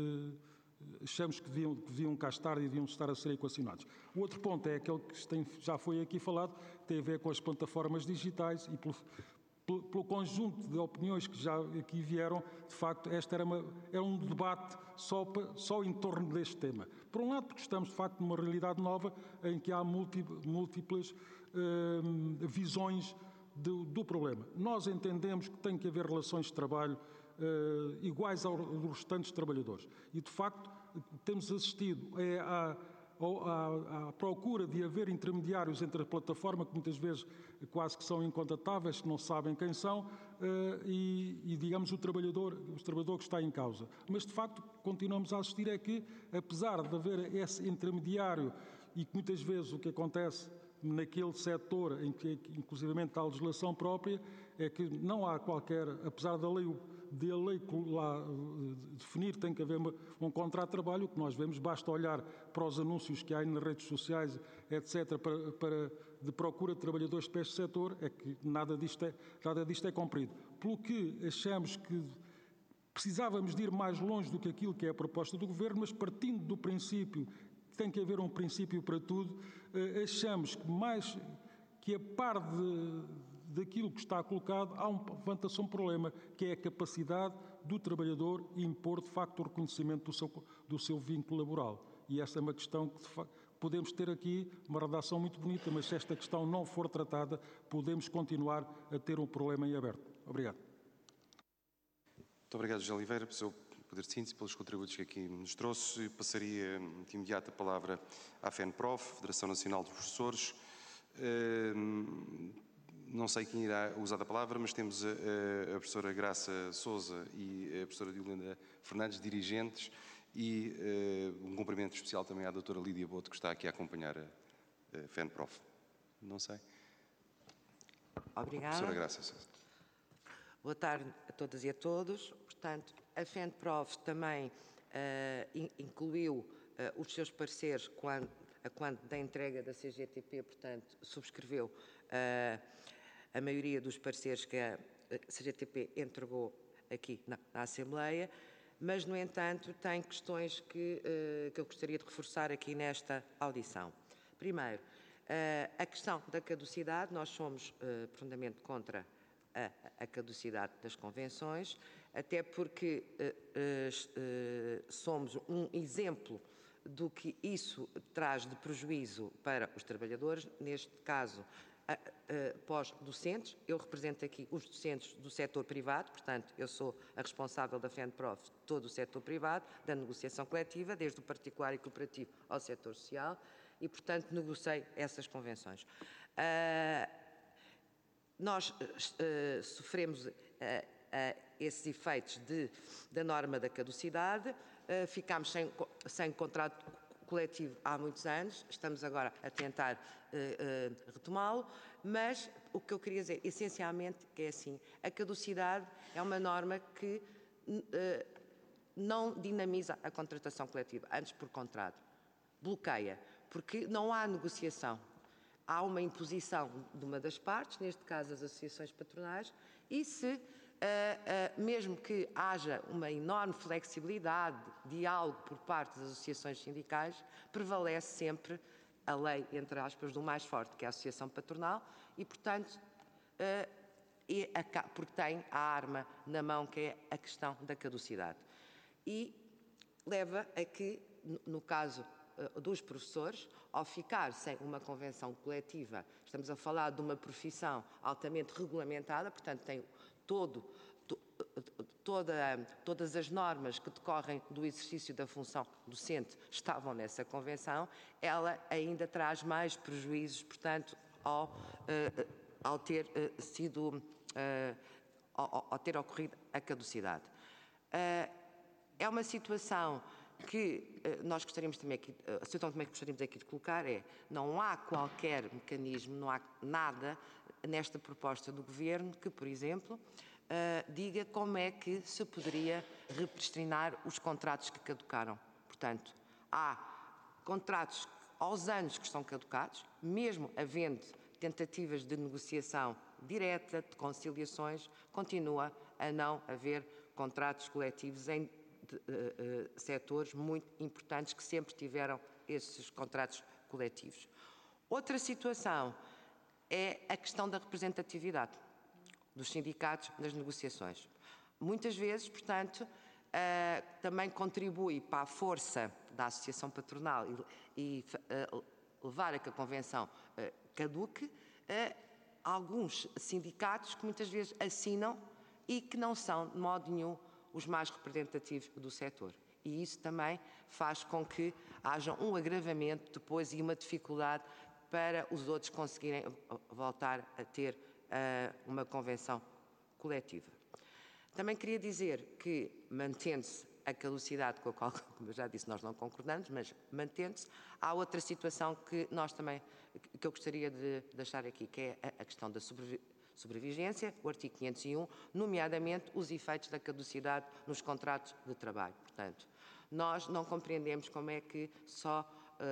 achamos que deviam cá estar e deviam estar a ser equacionados. O outro ponto é aquele que já foi aqui falado, tem a ver com as plataformas digitais e pelo conjunto de opiniões que já aqui vieram, de facto, este era um debate só em torno deste tema. Por um lado, porque estamos, de facto, numa realidade nova em que há múltiplas visões do problema. Nós entendemos que tem que haver relações de trabalho iguais aos restantes trabalhadores. E, de facto, temos assistido à procura de haver intermediários entre a plataforma, que muitas vezes quase que são incontatáveis, que não sabem quem são, e digamos, o trabalhador que está em causa. Mas, de facto, continuamos a assistir é que, apesar de haver esse intermediário, e que muitas vezes o que acontece naquele setor em que, inclusivamente, há a legislação própria, é que não há qualquer, apesar da lei lá definir, tem que haver um contrato de trabalho. O que nós vemos, basta olhar para os anúncios que há nas redes sociais, etc., de procura de trabalhadores para este setor, é que nada disto é cumprido. Pelo que achamos que precisávamos de ir mais longe do que aquilo que é a proposta do Governo, mas partindo do princípio que tem que haver um princípio para tudo, achamos que a par daquilo que está colocado, levanta-se um problema, que é a capacidade do trabalhador impor, de facto, o reconhecimento do seu vínculo laboral. E esta é uma questão que, de facto, podemos ter aqui uma redação muito bonita, mas se esta questão não for tratada, podemos continuar a ter um problema em aberto. Obrigado. Muito obrigado, José Oliveira, pelo seu poder de síntese, pelos contributos que aqui nos trouxe. Passaria de imediato a palavra à FENPROF, Federação Nacional dos Professores. Não sei quem irá usar a palavra, mas temos a professora Graça Sousa e a professora Diolinda Fernandes, dirigentes, e um cumprimento especial também à doutora Lídia Boto, que está aqui a acompanhar a FENPROF. Não sei. Obrigada. Professora Graça Sousa. Boa tarde a todas e a todos. Portanto, a FENPROF também incluiu os seus pareceres quando da entrega da CGTP, portanto, subscreveu a maioria dos pareceres que a CGTP entregou aqui na Assembleia. mas, no entanto, tem questões que eu gostaria de reforçar aqui nesta audição. Primeiro, a questão da caducidade. Nós somos profundamente contra a caducidade das convenções, até porque somos um exemplo do que isso traz de prejuízo para os trabalhadores, neste caso, pós-docentes. Eu represento aqui os docentes do setor privado, portanto, eu sou a responsável da FENPROF de todo o setor privado, da negociação coletiva, desde o particular e cooperativo ao setor social, e, portanto, negociei essas convenções. Nós sofremos esses efeitos da norma da caducidade, ficámos sem contrato coletivo há muitos anos, estamos agora a tentar retomá-lo, mas o que eu queria dizer, essencialmente, que é assim: a caducidade é uma norma que não dinamiza a contratação coletiva, antes por contrário, bloqueia, porque não há negociação. Há uma imposição de uma das partes, neste caso as associações patronais, e se, mesmo que haja uma enorme flexibilidade, diálogo por parte das associações sindicais, prevalece sempre a lei, entre aspas, do mais forte, que é a associação patronal, e, portanto, porque tem a arma na mão, que é a questão da caducidade. E leva a que, no caso dos professores, ao ficar sem uma convenção coletiva, estamos a falar de uma profissão altamente regulamentada, portanto tem todas as normas que decorrem do exercício da função docente estavam nessa convenção, ela ainda traz mais prejuízos, portanto, ao ter ocorrido a caducidade. É uma situação que nós gostaríamos também aqui, a situação também que gostaríamos aqui de colocar é: não há qualquer mecanismo, não há nada nesta proposta do Governo que, por exemplo, diga como é que se poderia repristinar os contratos que caducaram. Portanto, há contratos aos anos que estão caducados, mesmo havendo tentativas de negociação direta, de conciliações, continua a não haver contratos coletivos em setores muito importantes que sempre tiveram esses contratos coletivos. Outra situação é a questão da representatividade dos sindicatos nas negociações. Muitas vezes, portanto, também contribui para a força da associação patronal e levar a que a convenção caduque alguns sindicatos que muitas vezes assinam e que não são, de modo nenhum, os mais representativos do setor. E isso também faz com que haja um agravamento depois e uma dificuldade para os outros conseguirem voltar a ter uma convenção coletiva. Também queria dizer que, mantendo-se a caducidade com a qual, como eu já disse, nós não concordamos, mas mantendo-se, há outra situação que eu gostaria de deixar aqui, que é a questão da sobrevigência, o artigo 501, nomeadamente os efeitos da caducidade nos contratos de trabalho. Portanto, nós não compreendemos como é que só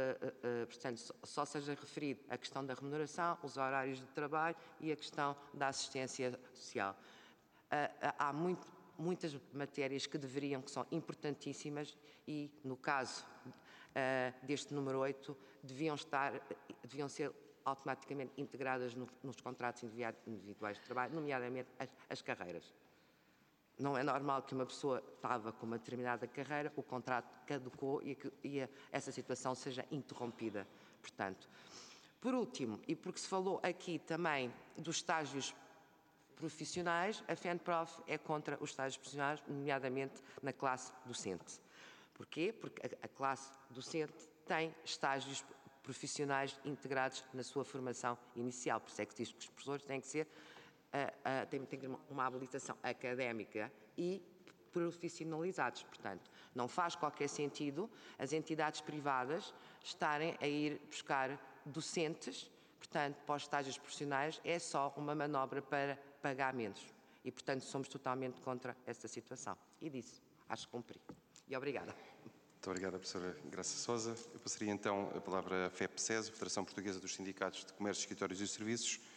seja referido a questão da remuneração, os horários de trabalho e a questão da assistência social. Há muitas matérias que que são importantíssimas e, no caso deste número 8, deviam ser automaticamente integradas nos contratos individuais de trabalho, nomeadamente as carreiras. Não é normal que uma pessoa estava com uma determinada carreira, o contrato caducou e essa situação seja interrompida. Portanto, por último, e porque se falou aqui também dos estágios profissionais, a FENPROF é contra os estágios profissionais, nomeadamente na classe docente. Porquê? Porque a classe docente tem estágios profissionais integrados na sua formação inicial. Por isso é que diz que os professores têm que ter uma habilitação académica e profissionalizados. Portanto, não faz qualquer sentido as entidades privadas estarem a ir buscar docentes, portanto, para os estágios profissionais é só uma manobra para pagar menos. E, portanto, somos totalmente contra essa situação. E disse, acho que cumpri. E obrigada. Muito obrigada, professora Graça Sousa. Eu passaria então a palavra à FEPSES, Federação Portuguesa dos Sindicatos de Comércio, Escritórios e Serviços,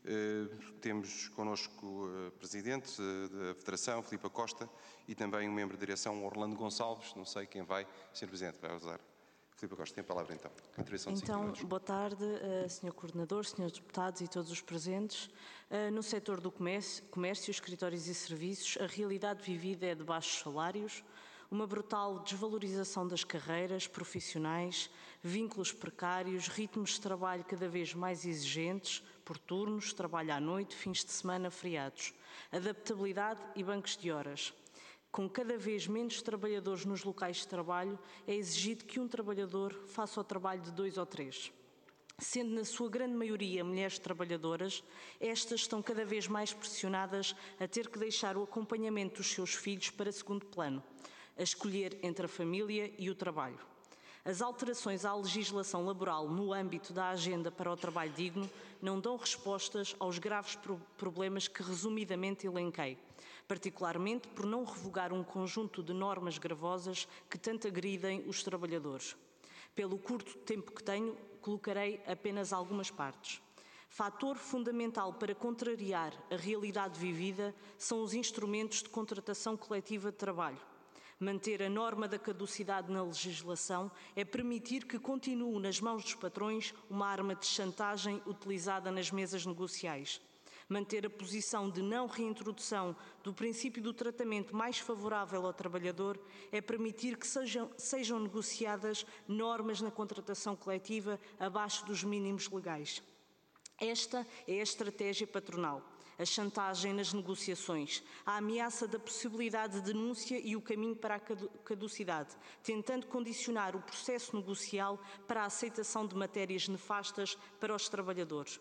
Temos connosco o Presidente da Federação, Filipe Costa, e também um membro da direção, Orlando Gonçalves. Não sei quem vai, Sr. Presidente, vai usar. Filipe Costa, tem a palavra então. Intervenção de 5 minutos. Boa tarde, Sr. Coordenador, Srs. Deputados e todos os presentes. No setor do comércio, escritórios e serviços, a realidade vivida é de baixos salários, uma brutal desvalorização das carreiras profissionais, vínculos precários, ritmos de trabalho cada vez mais exigentes, por turnos, trabalho à noite, fins de semana, feriados, adaptabilidade e bancos de horas. Com cada vez menos trabalhadores nos locais de trabalho, é exigido que um trabalhador faça o trabalho de 2 ou 3. Sendo na sua grande maioria mulheres trabalhadoras, estas estão cada vez mais pressionadas a ter que deixar o acompanhamento dos seus filhos para segundo plano, a escolher entre a família e o trabalho. As alterações à legislação laboral no âmbito da Agenda para o Trabalho Digno não dão respostas aos graves problemas que resumidamente elenquei, particularmente por não revogar um conjunto de normas gravosas que tanto agridem os trabalhadores. Pelo curto tempo que tenho, colocarei apenas algumas partes. Fator fundamental para contrariar a realidade vivida são os instrumentos de contratação coletiva de trabalho. Manter a norma da caducidade na legislação é permitir que continue nas mãos dos patrões uma arma de chantagem utilizada nas mesas negociais. Manter a posição de não reintrodução do princípio do tratamento mais favorável ao trabalhador é permitir que sejam negociadas normas na contratação coletiva abaixo dos mínimos legais. Esta é a estratégia patronal. A chantagem nas negociações, a ameaça da possibilidade de denúncia e o caminho para a caducidade, tentando condicionar o processo negocial para a aceitação de matérias nefastas para os trabalhadores.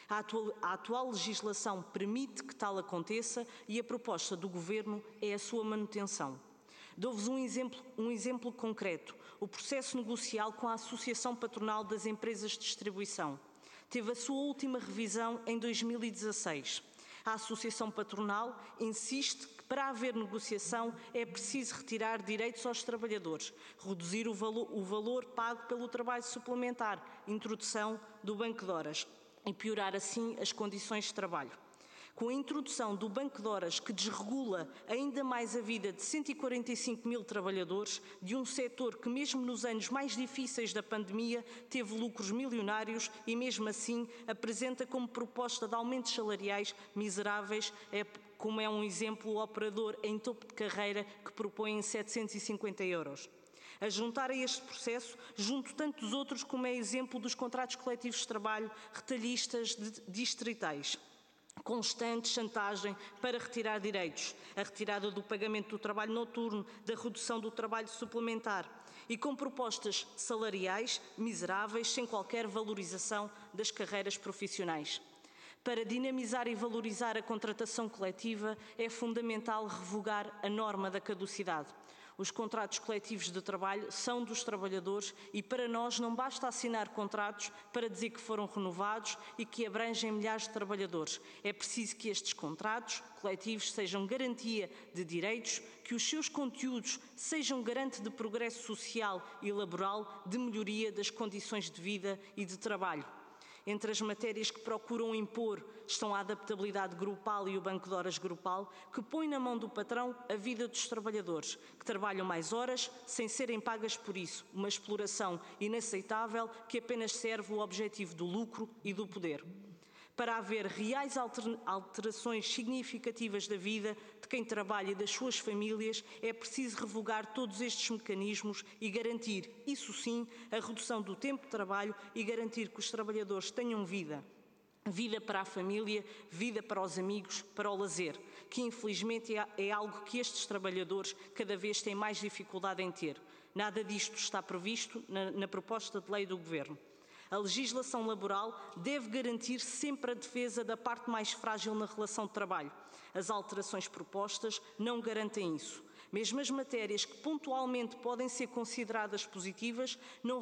A atual legislação permite que tal aconteça e a proposta do Governo é a sua manutenção. Dou-vos um exemplo concreto, o processo negocial com a Associação Patronal das Empresas de Distribuição. Teve a sua última revisão em 2016. A Associação Patronal insiste que para haver negociação é preciso retirar direitos aos trabalhadores, reduzir o valor pago pelo trabalho suplementar, introdução do banco de horas e piorar assim as condições de trabalho. Com a introdução do banco de horas que desregula ainda mais a vida de 145 mil trabalhadores de um setor que mesmo nos anos mais difíceis da pandemia teve lucros milionários e mesmo assim apresenta como proposta de aumentos salariais miseráveis, como é um exemplo o operador em topo de carreira que propõe 750 €. A juntar a este processo, junto tantos outros como é exemplo dos contratos coletivos de trabalho, retalhistas distritais. Constante chantagem para retirar direitos, a retirada do pagamento do trabalho noturno, da redução do trabalho suplementar e com propostas salariais miseráveis sem qualquer valorização das carreiras profissionais. Para dinamizar e valorizar a contratação coletiva é fundamental revogar a norma da caducidade. Os contratos coletivos de trabalho são dos trabalhadores e para nós não basta assinar contratos para dizer que foram renovados e que abrangem milhares de trabalhadores. É preciso que estes contratos coletivos sejam garantia de direitos, que os seus conteúdos sejam garante de progresso social e laboral, de melhoria das condições de vida e de trabalho. Entre as matérias que procuram impor estão a adaptabilidade grupal e o banco de horas grupal, que põe na mão do patrão a vida dos trabalhadores, que trabalham mais horas sem serem pagas por isso, uma exploração inaceitável que apenas serve o objetivo do lucro e do poder. Para haver reais alterações significativas da vida de quem trabalha e das suas famílias, é preciso revogar todos estes mecanismos e garantir, isso sim, a redução do tempo de trabalho e garantir que os trabalhadores tenham vida. Vida para a família, vida para os amigos, para o lazer, que infelizmente é algo que estes trabalhadores cada vez têm mais dificuldade em ter. Nada disto está previsto na proposta de lei do Governo. A legislação laboral deve garantir sempre a defesa da parte mais frágil na relação de trabalho. As alterações propostas não garantem isso. Mesmo as matérias que pontualmente podem ser consideradas positivas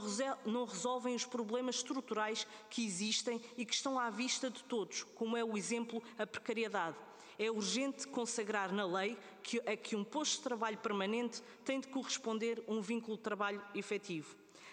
não resolvem os problemas estruturais que existem e que estão à vista de todos, como é o exemplo a precariedade. É urgente consagrar na lei que um posto de trabalho permanente tem de corresponder a um vínculo de trabalho efetivo.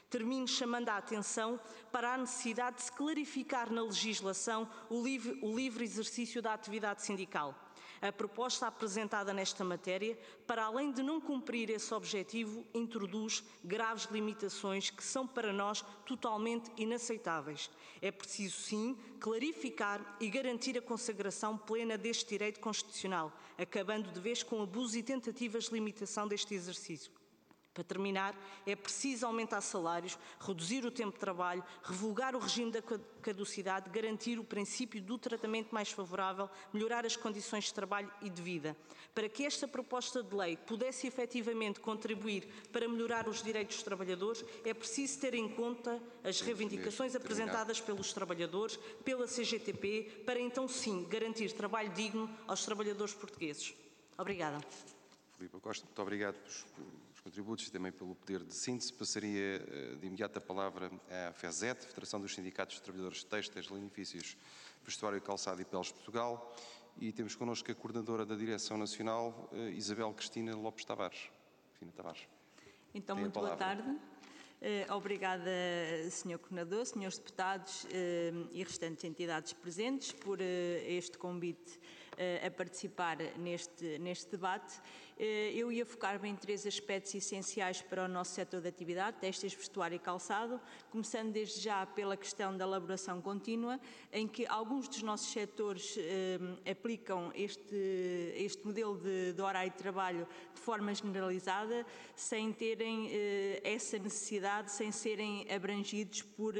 Termino chamando a atenção para a necessidade de se clarificar na legislação o livre exercício da atividade sindical. A proposta apresentada nesta matéria, para além de não cumprir esse objetivo, introduz graves limitações que são para nós totalmente inaceitáveis. É preciso, sim, clarificar e garantir a consagração plena deste direito constitucional, acabando de vez com abusos e tentativas de limitação deste exercício. Para terminar, é preciso aumentar salários, reduzir o tempo de trabalho, revogar o regime da caducidade, garantir o princípio do tratamento mais favorável, melhorar as condições de trabalho e de vida. Para que esta proposta de lei pudesse efetivamente contribuir para melhorar os direitos dos trabalhadores, é preciso ter em conta as reivindicações apresentadas pelos trabalhadores, pela CGTP, para então sim garantir trabalho digno aos trabalhadores portugueses. Obrigada. Filipe Costa, muito obrigado pelos contributos e também pelo poder de síntese. Passaria de imediato a palavra à FESET, Federação dos Sindicatos de Trabalhadores Têxteis, Linifícios, Vestuário, Calçado e Peles de Portugal. E temos connosco a coordenadora da Direção Nacional, Isabel Cristina Lopes Tavares. Então, muito boa tarde. Obrigada, Sr. Coordenador, Srs. Deputados e restantes entidades presentes por este convite a participar neste debate. Eu ia focar-me em 3 aspectos essenciais para o nosso setor de atividade, têxteis, vestuário e calçado, começando desde já pela questão da elaboração contínua, em que alguns dos nossos setores aplicam este modelo de horário de trabalho de forma generalizada, sem terem essa necessidade, sem serem abrangidos por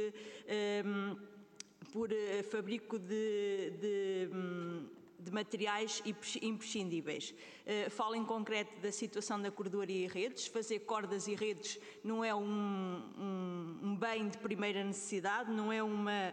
fabrico de materiais imprescindíveis. Falo em concreto da situação da cordoaria e redes. Fazer cordas e redes não é um bem de primeira necessidade, não é uma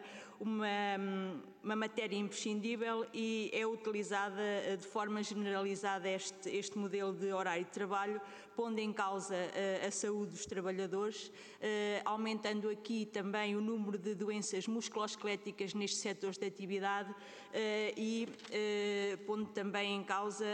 matéria imprescindível e é utilizada de forma generalizada este modelo de horário de trabalho, pondo em causa a saúde dos trabalhadores, aumentando aqui também o número de doenças musculoesqueléticas nestes setores de atividade e pondo também em causa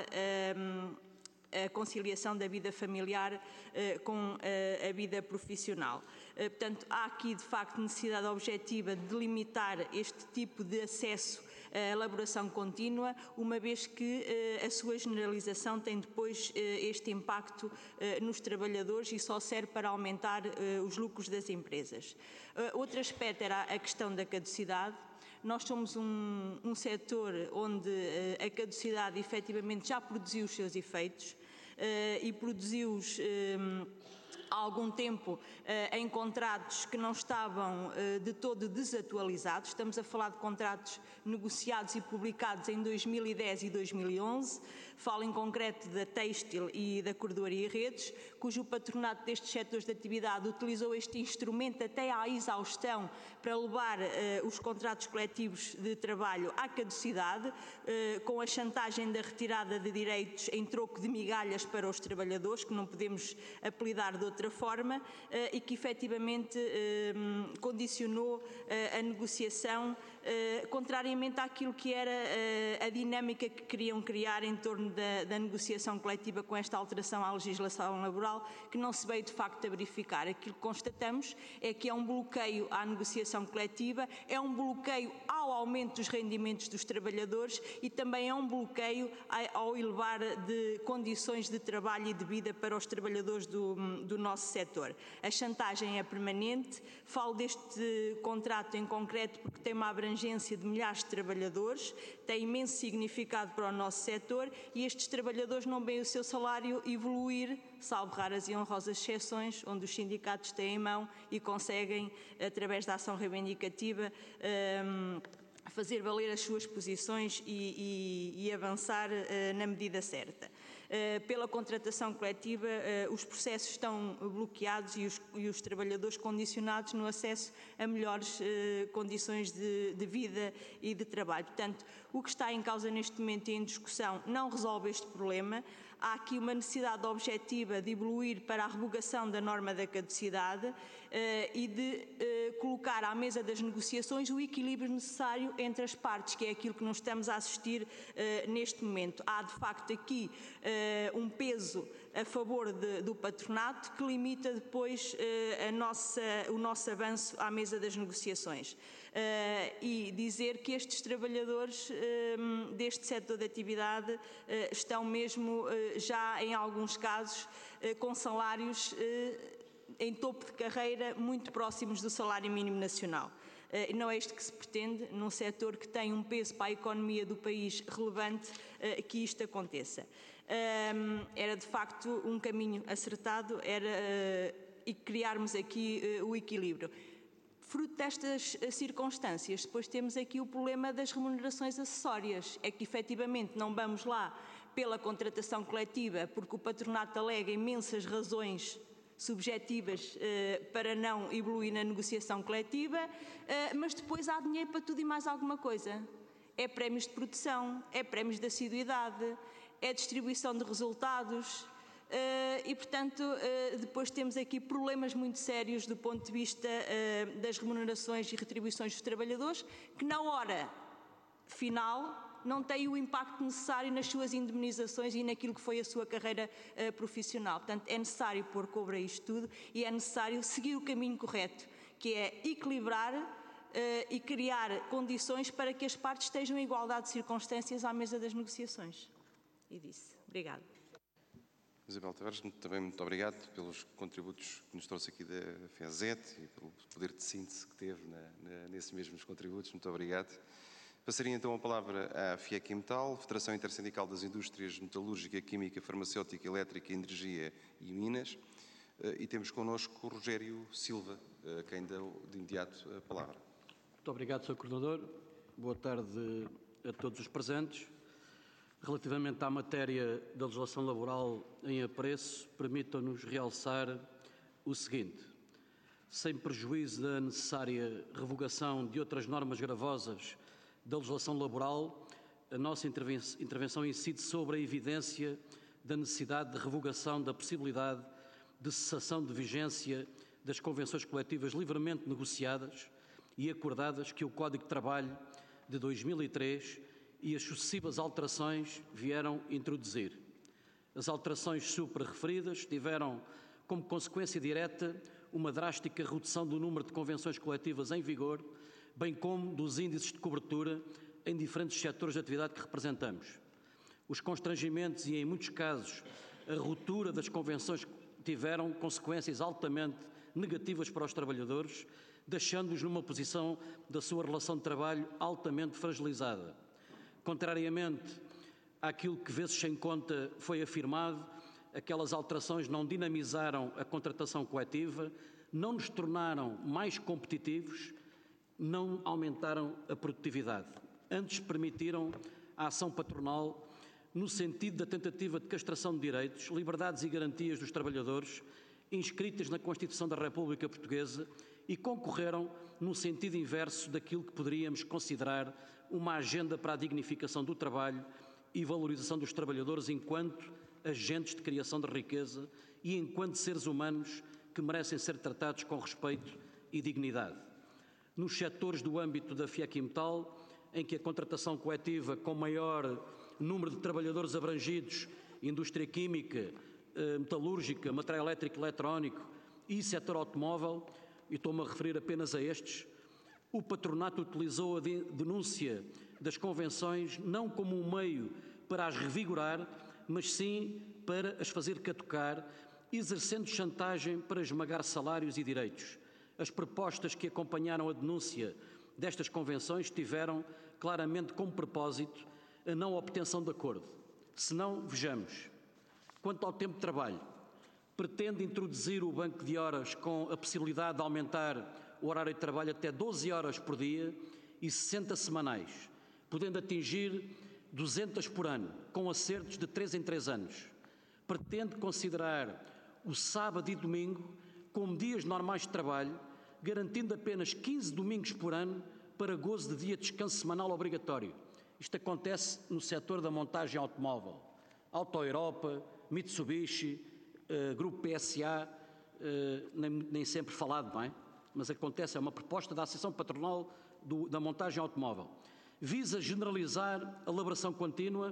a conciliação da vida familiar com a vida profissional. Portanto, há aqui, de facto, necessidade objetiva de limitar este tipo de acesso à elaboração contínua, uma vez que a sua generalização tem depois este impacto nos trabalhadores e só serve para aumentar os lucros das empresas. Outro aspecto era a questão da caducidade. Nós somos um setor onde a caducidade efetivamente já produziu os seus efeitos e produziu-os há algum tempo em contratos que não estavam de todo desatualizados. Estamos a falar de contratos negociados e publicados em 2010 e 2011. Falo em concreto da têxtil e da cordoaria e redes, cujo patronato destes setores de atividade utilizou este instrumento até à exaustão para levar os contratos coletivos de trabalho à caducidade, com a chantagem da retirada de direitos em troco de migalhas para os trabalhadores, que não podemos apelidar de outra forma, e que efetivamente condicionou a negociação, contrariamente àquilo que era a dinâmica que queriam criar em torno da negociação coletiva com esta alteração à legislação laboral, que não se veio de facto a verificar. Aquilo que constatamos é que é um bloqueio à negociação coletiva, é um bloqueio ao aumento dos rendimentos dos trabalhadores e também é um bloqueio ao elevar de condições de trabalho e de vida para os trabalhadores do nosso setor. A chantagem é permanente. Falo deste contrato em concreto porque tem uma abrangência de milhares de trabalhadores, tem imenso significado para o nosso setor e estes trabalhadores não veem o seu salário evoluir, salvo raras e honrosas exceções, onde os sindicatos têm em mão e conseguem, através da ação reivindicativa, fazer valer as suas posições e avançar na medida certa. Pela contratação coletiva, os processos estão bloqueados e os trabalhadores condicionados no acesso a melhores condições de vida e de trabalho. Portanto, o que está em causa neste momento e em discussão não resolve este problema. Há aqui uma necessidade objetiva de evoluir para a revogação da norma da caducidade e de colocar à mesa das negociações o equilíbrio necessário entre as partes, que é aquilo que nós estamos a assistir neste momento. Há, de facto, aqui um peso a favor do patronato que limita depois o nosso avanço à mesa das negociações. E dizer que estes trabalhadores deste setor de atividade estão mesmo já, em alguns casos, com salários em topo de carreira muito próximos do salário mínimo nacional. Não é isto que se pretende num setor que tem um peso para a economia do país relevante que isto aconteça. Era de facto um caminho acertado e criarmos aqui o equilíbrio. Fruto destas circunstâncias, depois temos aqui o problema das remunerações acessórias. É que efetivamente não vamos lá pela contratação coletiva porque o patronato alega imensas razões subjetivas para não evoluir na negociação coletiva, mas depois há dinheiro para tudo e mais alguma coisa. É prémios de produção, é prémios de assiduidade, é distribuição de resultados e, portanto, depois temos aqui problemas muito sérios do ponto de vista das remunerações e retribuições dos trabalhadores, que na hora final não têm o impacto necessário nas suas indemnizações e naquilo que foi a sua carreira profissional. Portanto, é necessário pôr cobre a isto tudo e é necessário seguir o caminho correto, que é equilibrar e criar condições para que as partes estejam em igualdade de circunstâncias à mesa das negociações. E disse. Obrigada. Isabel Tavares, também muito obrigado pelos contributos que nos trouxe aqui da FENSET e pelo poder de síntese que teve nesses mesmos contributos. Muito obrigado. Passaria então a palavra à FIEC-Metal, Federação Intersindical das Indústrias Metalúrgica, Química, Farmacêutica, Elétrica, Energia e Minas. E temos connosco o Rogério Silva, a quem dou de imediato a palavra. Muito obrigado, Sr. Coordenador. Boa tarde a todos os presentes. Relativamente à matéria da legislação laboral em apreço, permitam-nos realçar o seguinte. Sem prejuízo da necessária revogação de outras normas gravosas da legislação laboral, a nossa intervenção incide sobre a evidência da necessidade de revogação da possibilidade de cessação de vigência das convenções coletivas livremente negociadas e acordadas que o Código de Trabalho de 2003 e as sucessivas alterações vieram introduzir. As alterações supra-referidas tiveram como consequência direta uma drástica redução do número de convenções coletivas em vigor, bem como dos índices de cobertura em diferentes setores de atividade que representamos. Os constrangimentos e, em muitos casos, a ruptura das convenções tiveram consequências altamente negativas para os trabalhadores, deixando-os numa posição da sua relação de trabalho altamente fragilizada. Contrariamente àquilo que vezes sem conta foi afirmado, aquelas alterações não dinamizaram a contratação coletiva, não nos tornaram mais competitivos, não aumentaram a produtividade. Antes permitiram a ação patronal no sentido da tentativa de castração de direitos, liberdades e garantias dos trabalhadores inscritas na Constituição da República Portuguesa e concorreram no sentido inverso daquilo que poderíamos considerar uma agenda para a dignificação do trabalho e valorização dos trabalhadores enquanto agentes de criação de riqueza e enquanto seres humanos que merecem ser tratados com respeito e dignidade. Nos setores do âmbito da FIEC-Metal, em que a contratação coletiva com maior número de trabalhadores abrangidos, indústria química, metalúrgica, material elétrico e eletrónico e setor automóvel, e estou-me a referir apenas a estes, o patronato utilizou a denúncia das convenções não como um meio para as revigorar, mas sim para as fazer catucar, exercendo chantagem para esmagar salários e direitos. As propostas que acompanharam a denúncia destas convenções tiveram claramente como propósito a não obtenção de acordo. Se não, vejamos. Quanto ao tempo de trabalho, pretende introduzir o banco de horas com a possibilidade de aumentar o horário de trabalho até 12 horas por dia e 60 semanais, podendo atingir 200 por ano, com acertos de 3 em 3 anos. Pretende considerar o sábado e domingo como dias normais de trabalho, garantindo apenas 15 domingos por ano para gozo de dia de descanso semanal obrigatório. Isto acontece no setor da montagem automóvel. Auto Europa, Mitsubishi, Grupo PSA, nem sempre falado, não é? Mas acontece, é uma proposta da Associação Patronal da Montagem Automóvel. Visa generalizar a elaboração contínua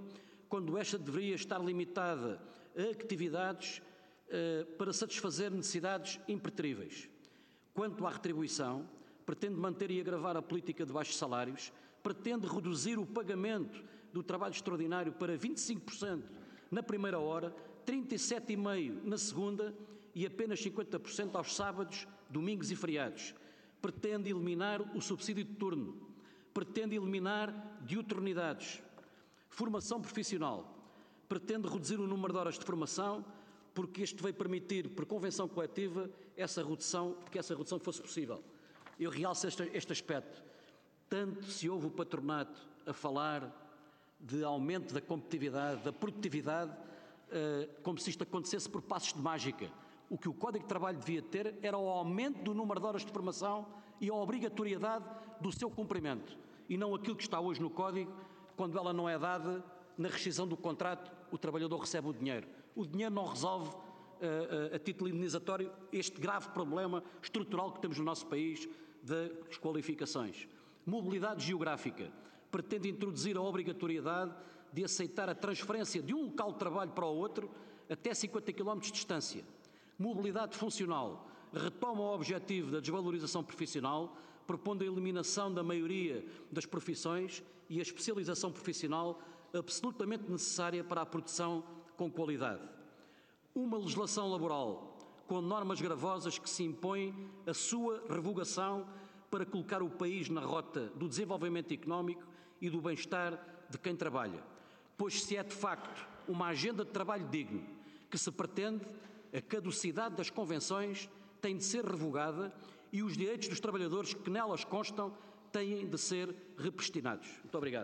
quando esta deveria estar limitada a atividades para satisfazer necessidades impertríveis. Quanto à retribuição, pretende manter e agravar a política de baixos salários, pretende reduzir o pagamento do trabalho extraordinário para 25% na primeira hora, 37,5% na segunda e apenas 50% aos sábados, domingos e feriados. Pretende eliminar o subsídio de turno, pretende eliminar diuturnidades. Formação profissional, pretende reduzir o número de horas de formação, porque este vai permitir, por convenção coletiva, que essa redução fosse possível. Eu realço este aspecto. Tanto se ouve o patronato a falar de aumento da competitividade, da produtividade, como se isto acontecesse por passos de mágica. O que o Código de Trabalho devia ter era o aumento do número de horas de formação e a obrigatoriedade do seu cumprimento, e não aquilo que está hoje no Código, quando ela não é dada, na rescisão do contrato, o trabalhador recebe o dinheiro. O dinheiro não resolve, a título indenizatório, este grave problema estrutural que temos no nosso país das qualificações. Mobilidade geográfica. Pretende introduzir a obrigatoriedade de aceitar a transferência de um local de trabalho para o outro até 50 km de distância. Mobilidade funcional. Retoma o objetivo da desvalorização profissional, propondo a eliminação da maioria das profissões e a especialização profissional absolutamente necessária para a produção com qualidade. Uma legislação laboral com normas gravosas que se impõem a sua revogação para colocar o país na rota do desenvolvimento económico e do bem-estar de quem trabalha. Pois se é de facto uma agenda de trabalho digno que se pretende, a caducidade das convenções tem de ser revogada e os direitos dos trabalhadores que nelas constam têm de ser repristinados. Muito obrigado.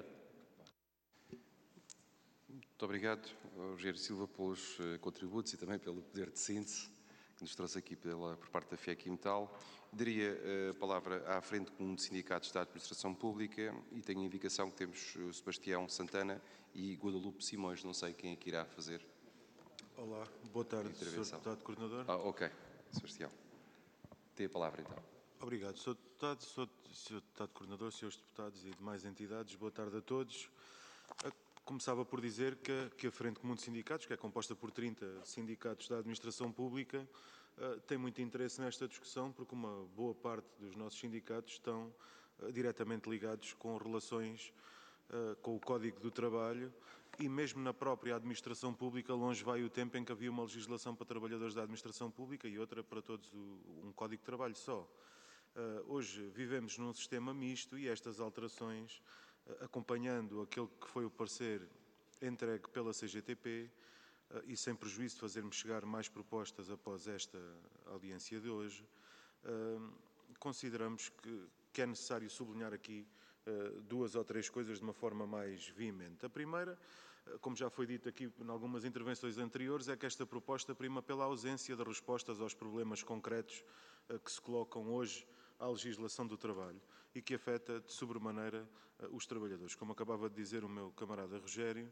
Muito obrigado, Rogério Silva, pelos contributos e também pelo poder de síntese que nos trouxe aqui por parte da FIEC e Metal. Daria a palavra à Frente Comum de Sindicatos da Administração Pública e tenho a indicação que temos o Sebastião Santana e Guadalupe Simões. Não sei quem é que irá fazer. Olá, boa tarde, Sr. Deputado Coordenador. Ok, Sebastião. Tem a palavra então. Obrigado, Sr. Deputado, Sr. Deputado Coordenador, Srs. Deputados e demais entidades, boa tarde a todos. Começava por dizer que a Frente Comum de Sindicatos, que é composta por 30 sindicatos da Administração Pública, tem muito interesse nesta discussão, porque uma boa parte dos nossos sindicatos estão diretamente ligados com relações com o Código do Trabalho e mesmo na própria administração pública, longe vai o tempo em que havia uma legislação para trabalhadores da administração pública e outra para todos, um Código de Trabalho só. Hoje vivemos num sistema misto e estas alterações, acompanhando aquele que foi o parecer entregue pela CGTP e sem prejuízo de fazermos chegar mais propostas após esta audiência de hoje, consideramos que é necessário sublinhar aqui duas ou três coisas de uma forma mais veemente. A primeira, como já foi dito aqui em algumas intervenções anteriores, é que esta proposta prima pela ausência de respostas aos problemas concretos que se colocam hoje à legislação do trabalho e que afeta de sobremaneira os trabalhadores. Como acabava de dizer o meu camarada Rogério,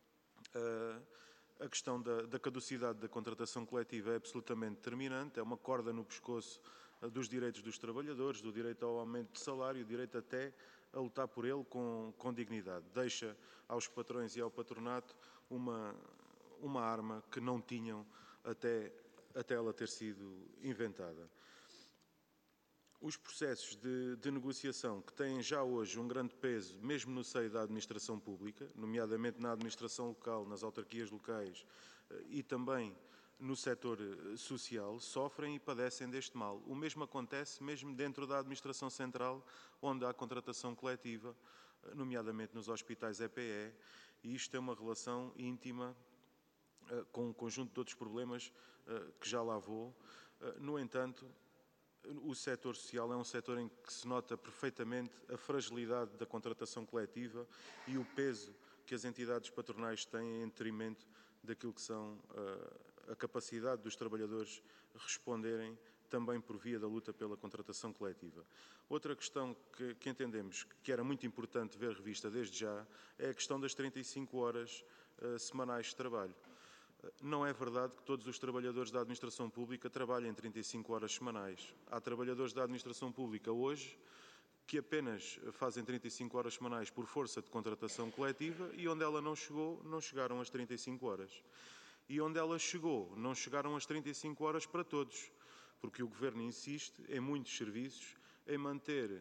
a questão da caducidade da contratação coletiva é absolutamente determinante, é uma corda no pescoço dos direitos dos trabalhadores, do direito ao aumento de salário, do direito até a lutar por ele com dignidade. Deixa aos patrões e ao patronato uma arma que não tinham até ela ter sido inventada. Os processos de negociação que têm já hoje um grande peso, mesmo no seio da administração pública, nomeadamente na administração local, nas autarquias locais e também no setor social, sofrem e padecem deste mal. O mesmo acontece mesmo dentro da administração central, onde há contratação coletiva, nomeadamente nos hospitais EPE, e isto é uma relação íntima com um conjunto de outros problemas que já lá vou. No entanto, o setor social é um setor em que se nota perfeitamente a fragilidade da contratação coletiva e o peso que as entidades patronais têm em detrimento daquilo que são a capacidade dos trabalhadores responderem também por via da luta pela contratação coletiva. Outra questão que entendemos que era muito importante ver revista desde já é a questão das 35 horas semanais de trabalho. Não é verdade que todos os trabalhadores da administração pública trabalhem 35 horas semanais. Há trabalhadores da administração pública hoje que apenas fazem 35 horas semanais por força de contratação coletiva e onde ela não chegou, não chegaram às 35 horas. E onde ela chegou, não chegaram às 35 horas para todos, porque o Governo insiste em muitos serviços em manter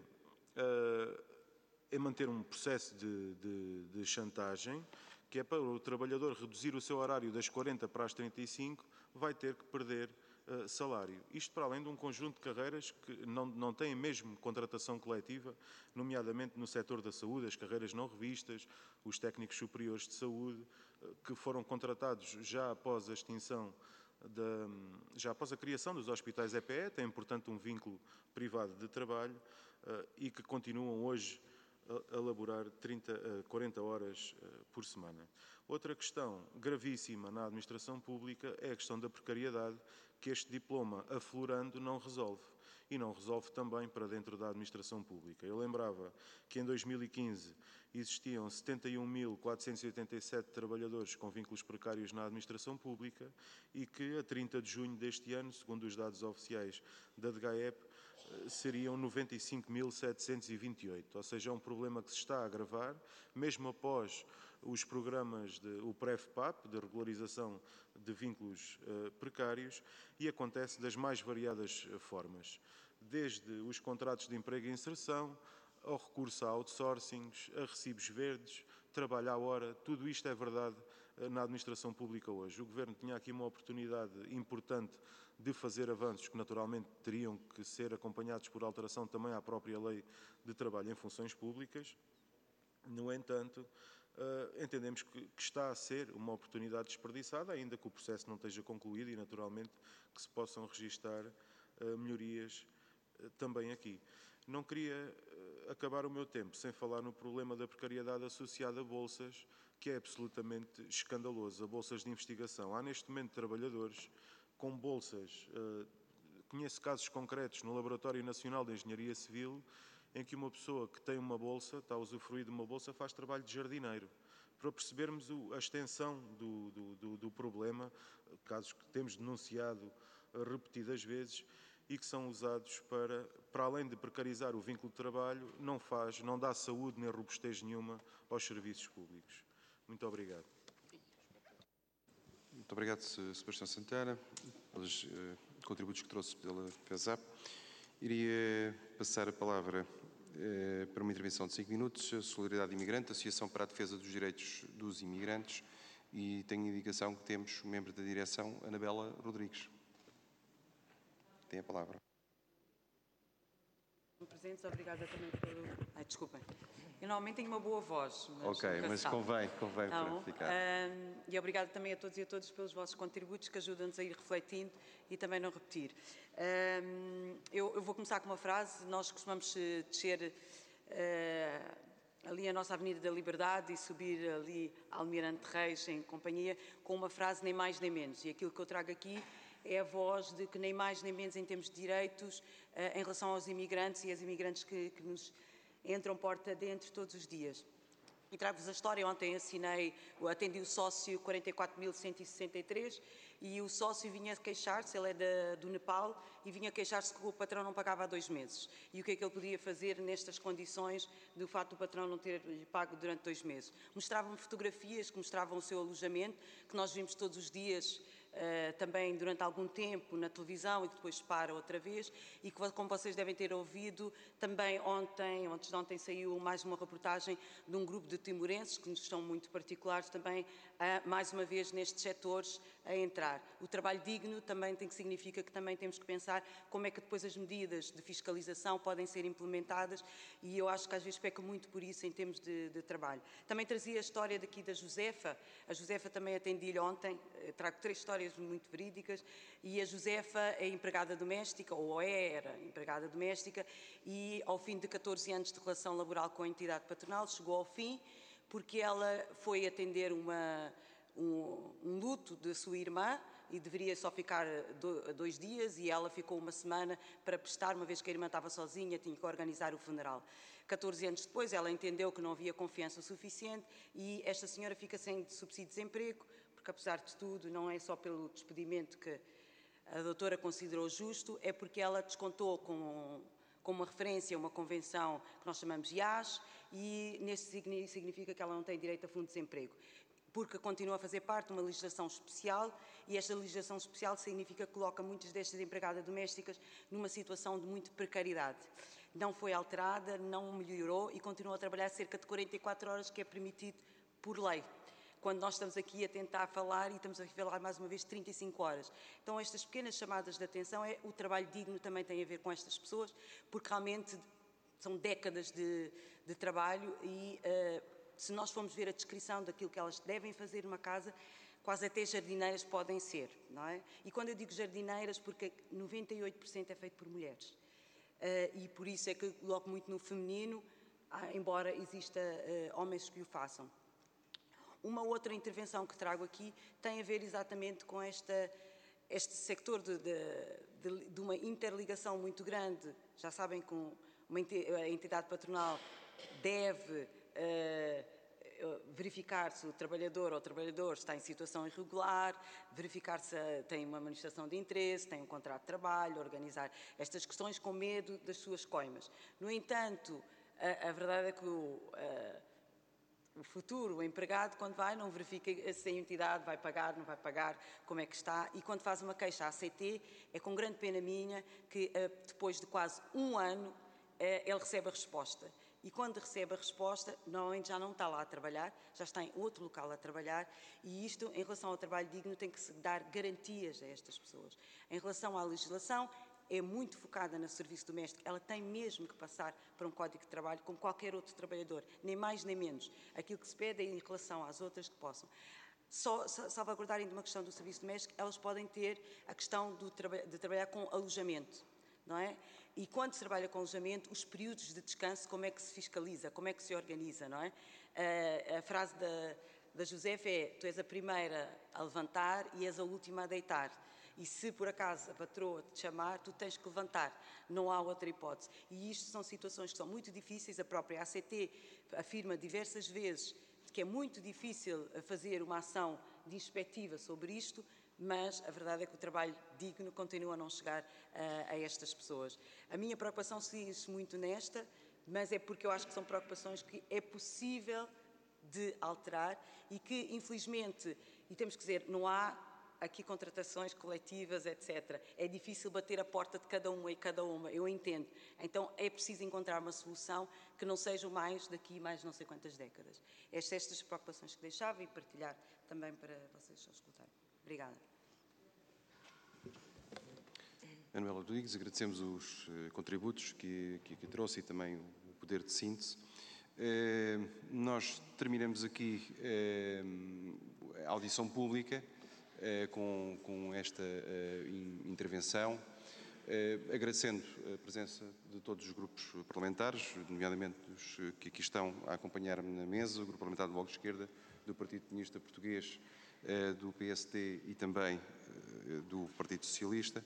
um processo de chantagem, que é para o trabalhador reduzir o seu horário das 40 para as 35, vai ter que perder salário. Isto para além de um conjunto de carreiras que não têm mesmo contratação coletiva, nomeadamente no setor da saúde, as carreiras não revistas, os técnicos superiores de saúde, que foram contratados já após a extinção, já após a criação dos hospitais EPE, têm, portanto, um vínculo privado de trabalho e que continuam hoje a laborar 40 horas por semana. Outra questão gravíssima na administração pública é a questão da precariedade, que este diploma, aflorando, não resolve. E não resolve também para dentro da administração pública. Eu lembrava que em 2015 existiam 71.487 trabalhadores com vínculos precários na administração pública e que a 30 de junho deste ano, segundo os dados oficiais da DGAEP, seriam 95.728, ou seja, é um problema que se está a agravar, mesmo após os programas, o PREF-PAP, de regularização de vínculos precários, e acontece das mais variadas formas, desde os contratos de emprego e inserção, ao recurso a outsourcings, a recibos verdes, trabalho à hora, tudo isto é verdade na administração pública hoje. O Governo tinha aqui uma oportunidade importante de fazer avanços que naturalmente teriam que ser acompanhados por alteração também à própria lei de trabalho em funções públicas. No entanto, entendemos que está a ser uma oportunidade desperdiçada, ainda que o processo não esteja concluído e naturalmente que se possam registar melhorias também aqui. Não queria acabar o meu tempo sem falar no problema da precariedade associada a bolsas, que é absolutamente escandaloso, a bolsas de investigação. Há neste momento trabalhadores com bolsas, conheço casos concretos no Laboratório Nacional de Engenharia Civil, em que uma pessoa que tem uma bolsa, está a usufruir de uma bolsa, faz trabalho de jardineiro. Para percebermos a extensão do problema, casos que temos denunciado repetidas vezes e que são usados para além de precarizar o vínculo de trabalho, não dá saúde nem robustez nenhuma aos serviços públicos. Muito obrigado. Muito obrigado, Sebastião Santana, pelos contributos que trouxe pela FESAP. Iria passar a palavra para uma intervenção de 5 minutos, a Solidariedade Imigrante, Associação para a Defesa dos Direitos dos Imigrantes, e tenho indicação que temos um membro da direção, Anabela Rodrigues. Tem a palavra. Presentes, obrigada também pelo... desculpem. Eu normalmente tenho uma boa voz. Mas ok, mas convém para ficar. E obrigado também a todos e a todas pelos vossos contributos que ajudam-nos a ir refletindo e também não repetir. Eu vou começar com uma frase. Nós costumamos descer ali a nossa Avenida da Liberdade e subir ali a Almirante Reis em companhia com uma frase nem mais nem menos. E aquilo que eu trago aqui é a voz de que nem mais nem menos em termos de direitos em relação aos imigrantes e as imigrantes que nos entram porta dentro todos os dias. E trago-vos a história. Ontem atendi o sócio 44.163 e o sócio vinha queixar-se, ele é do Nepal, e vinha queixar-se que o patrão não pagava há 2 meses. E o que é que ele podia fazer nestas condições do facto do patrão não ter pago durante 2 meses? Mostravam-me fotografias que mostravam o seu alojamento, que nós vimos todos os dias, também durante algum tempo na televisão e que depois se para outra vez, e que, como vocês devem ter ouvido, também antes de ontem saiu mais uma reportagem de um grupo de timorenses que nos são muito particulares também, mais uma vez nestes setores a entrar. O trabalho digno também significa que também temos que pensar como é que depois as medidas de fiscalização podem ser implementadas, e eu acho que às vezes peca muito por isso em termos de trabalho. Também trazia a história daqui da Josefa. A Josefa também atendi-lhe ontem, trago 3 histórias muito verídicas, e a Josefa é empregada doméstica, ou era empregada doméstica, e ao fim de 14 anos de relação laboral com a entidade patronal, chegou ao fim porque ela foi atender um luto da sua irmã e deveria só ficar 2 dias, e ela ficou 1 semana para prestar, uma vez que a irmã estava sozinha, tinha que organizar o funeral. 14 anos depois, ela entendeu que não havia confiança o suficiente e esta senhora fica sem subsídio de desemprego, porque apesar de tudo, não é só pelo despedimento que a doutora considerou justo, é porque ela descontou com como uma referência a uma convenção que nós chamamos IAS, e neste significa que ela não tem direito a fundo de desemprego, porque continua a fazer parte de uma legislação especial, e esta legislação especial significa que coloca muitas destas empregadas domésticas numa situação de muita precariedade. Não foi alterada, não melhorou e continua a trabalhar cerca de 44 horas, que é permitido por lei. Quando nós estamos aqui a tentar falar, e estamos a falar mais uma vez 35 horas. Então estas pequenas chamadas de atenção, o trabalho digno também tem a ver com estas pessoas, porque realmente são décadas de trabalho e se nós formos ver a descrição daquilo que elas devem fazer numa casa, quase até jardineiras podem ser, não é? E quando eu digo jardineiras, porque 98% é feito por mulheres. E por isso é que eu coloco muito no feminino, embora exista homens que o façam. Uma outra intervenção que trago aqui tem a ver exatamente com este sector de uma interligação muito grande. Já sabem que a entidade patronal deve verificar se o trabalhador ou o trabalhador está em situação irregular, verificar se tem uma manifestação de interesse, tem um contrato de trabalho, organizar estas questões com medo das suas coimas. No entanto, a verdade é que o futuro, o empregado, quando vai, não verifica se a entidade vai pagar, não vai pagar, como é que está, e quando faz uma queixa à ACT, é com grande pena minha que depois de quase um ano ele recebe a resposta. E quando recebe a resposta, normalmente já não está lá a trabalhar, já está em outro local a trabalhar, e isto, em relação ao trabalho digno, tem que se dar garantias a estas pessoas. Em relação à legislação, é muito focada no serviço doméstico, ela tem mesmo que passar para um código de trabalho como qualquer outro trabalhador, nem mais nem menos. Aquilo que se pede é em relação às outras que possam. Só salvaguardarem de uma questão do serviço doméstico, elas podem ter a questão de trabalhar com alojamento, não é? E quando se trabalha com alojamento, os períodos de descanso, como é que se fiscaliza, como é que se organiza, não é? A frase da Josefa é: tu és a primeira a levantar e és a última a deitar. E se por acaso a patroa te chamar, tu tens que levantar, não há outra hipótese. E isto são situações que são muito difíceis. A própria ACT afirma diversas vezes que é muito difícil fazer uma ação de inspectiva sobre isto, mas a verdade é que o trabalho digno continua a não chegar a estas pessoas. A minha preocupação segue-se muito nesta, mas é porque eu acho que são preocupações que é possível de alterar e que, infelizmente, e temos que dizer, não há aqui contratações coletivas, etc. É difícil bater a porta de cada uma e cada uma, eu entendo. Então é preciso encontrar uma solução que não seja mais daqui mais não sei quantas décadas. Estas preocupações que deixava e partilhar também para vocês escutarem. Obrigada. Manuela Rodrigues, agradecemos os contributos que trouxe e também o poder de síntese. Nós terminamos aqui a audição pública com esta intervenção, agradecendo a presença de todos os grupos parlamentares, nomeadamente os que aqui estão a acompanhar-me na mesa, o Grupo Parlamentar do Bloco de Esquerda, do Partido Comunista Português, do PSD e também do Partido Socialista.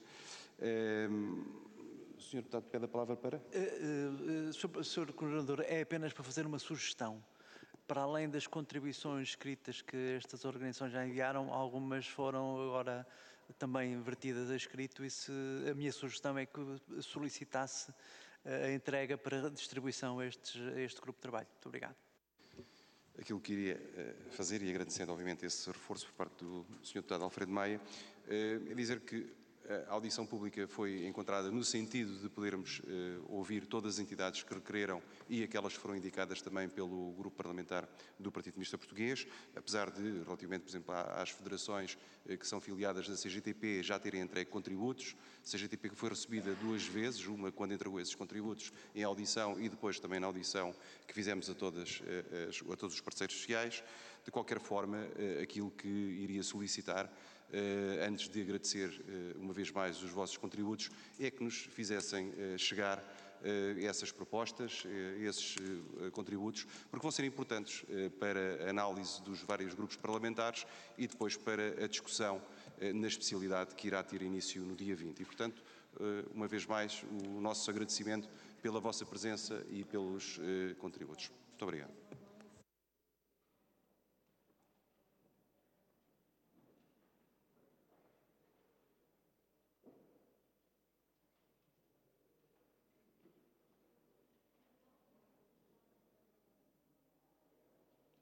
O Sr. Deputado pede a palavra para? Sr. Coordenador, é apenas para fazer uma sugestão. Para além das contribuições escritas que estas organizações já enviaram, algumas foram agora também vertidas a escrito, e a minha sugestão é que solicitasse a entrega para distribuição a este grupo de trabalho. Muito obrigado. Aquilo que iria fazer, e agradecendo obviamente esse reforço por parte do Sr. Deputado Alfredo Maia, é dizer que a audição pública foi encontrada no sentido de podermos ouvir todas as entidades que requereram e aquelas que foram indicadas também pelo Grupo Parlamentar do Partido Comunista Português, apesar de, relativamente, por exemplo, às federações que são filiadas da CGTP já terem entregue contributos, CGTP que foi recebida duas vezes, uma quando entregou esses contributos em audição e depois também na audição que fizemos a todos os parceiros sociais. De qualquer forma, aquilo que iria solicitar, antes de agradecer uma vez mais os vossos contributos, é que nos fizessem chegar essas propostas, esses contributos, porque vão ser importantes para a análise dos vários grupos parlamentares e depois para a discussão na especialidade que irá ter início no dia 20. E, portanto, uma vez mais, o nosso agradecimento pela vossa presença e pelos contributos. Muito obrigado.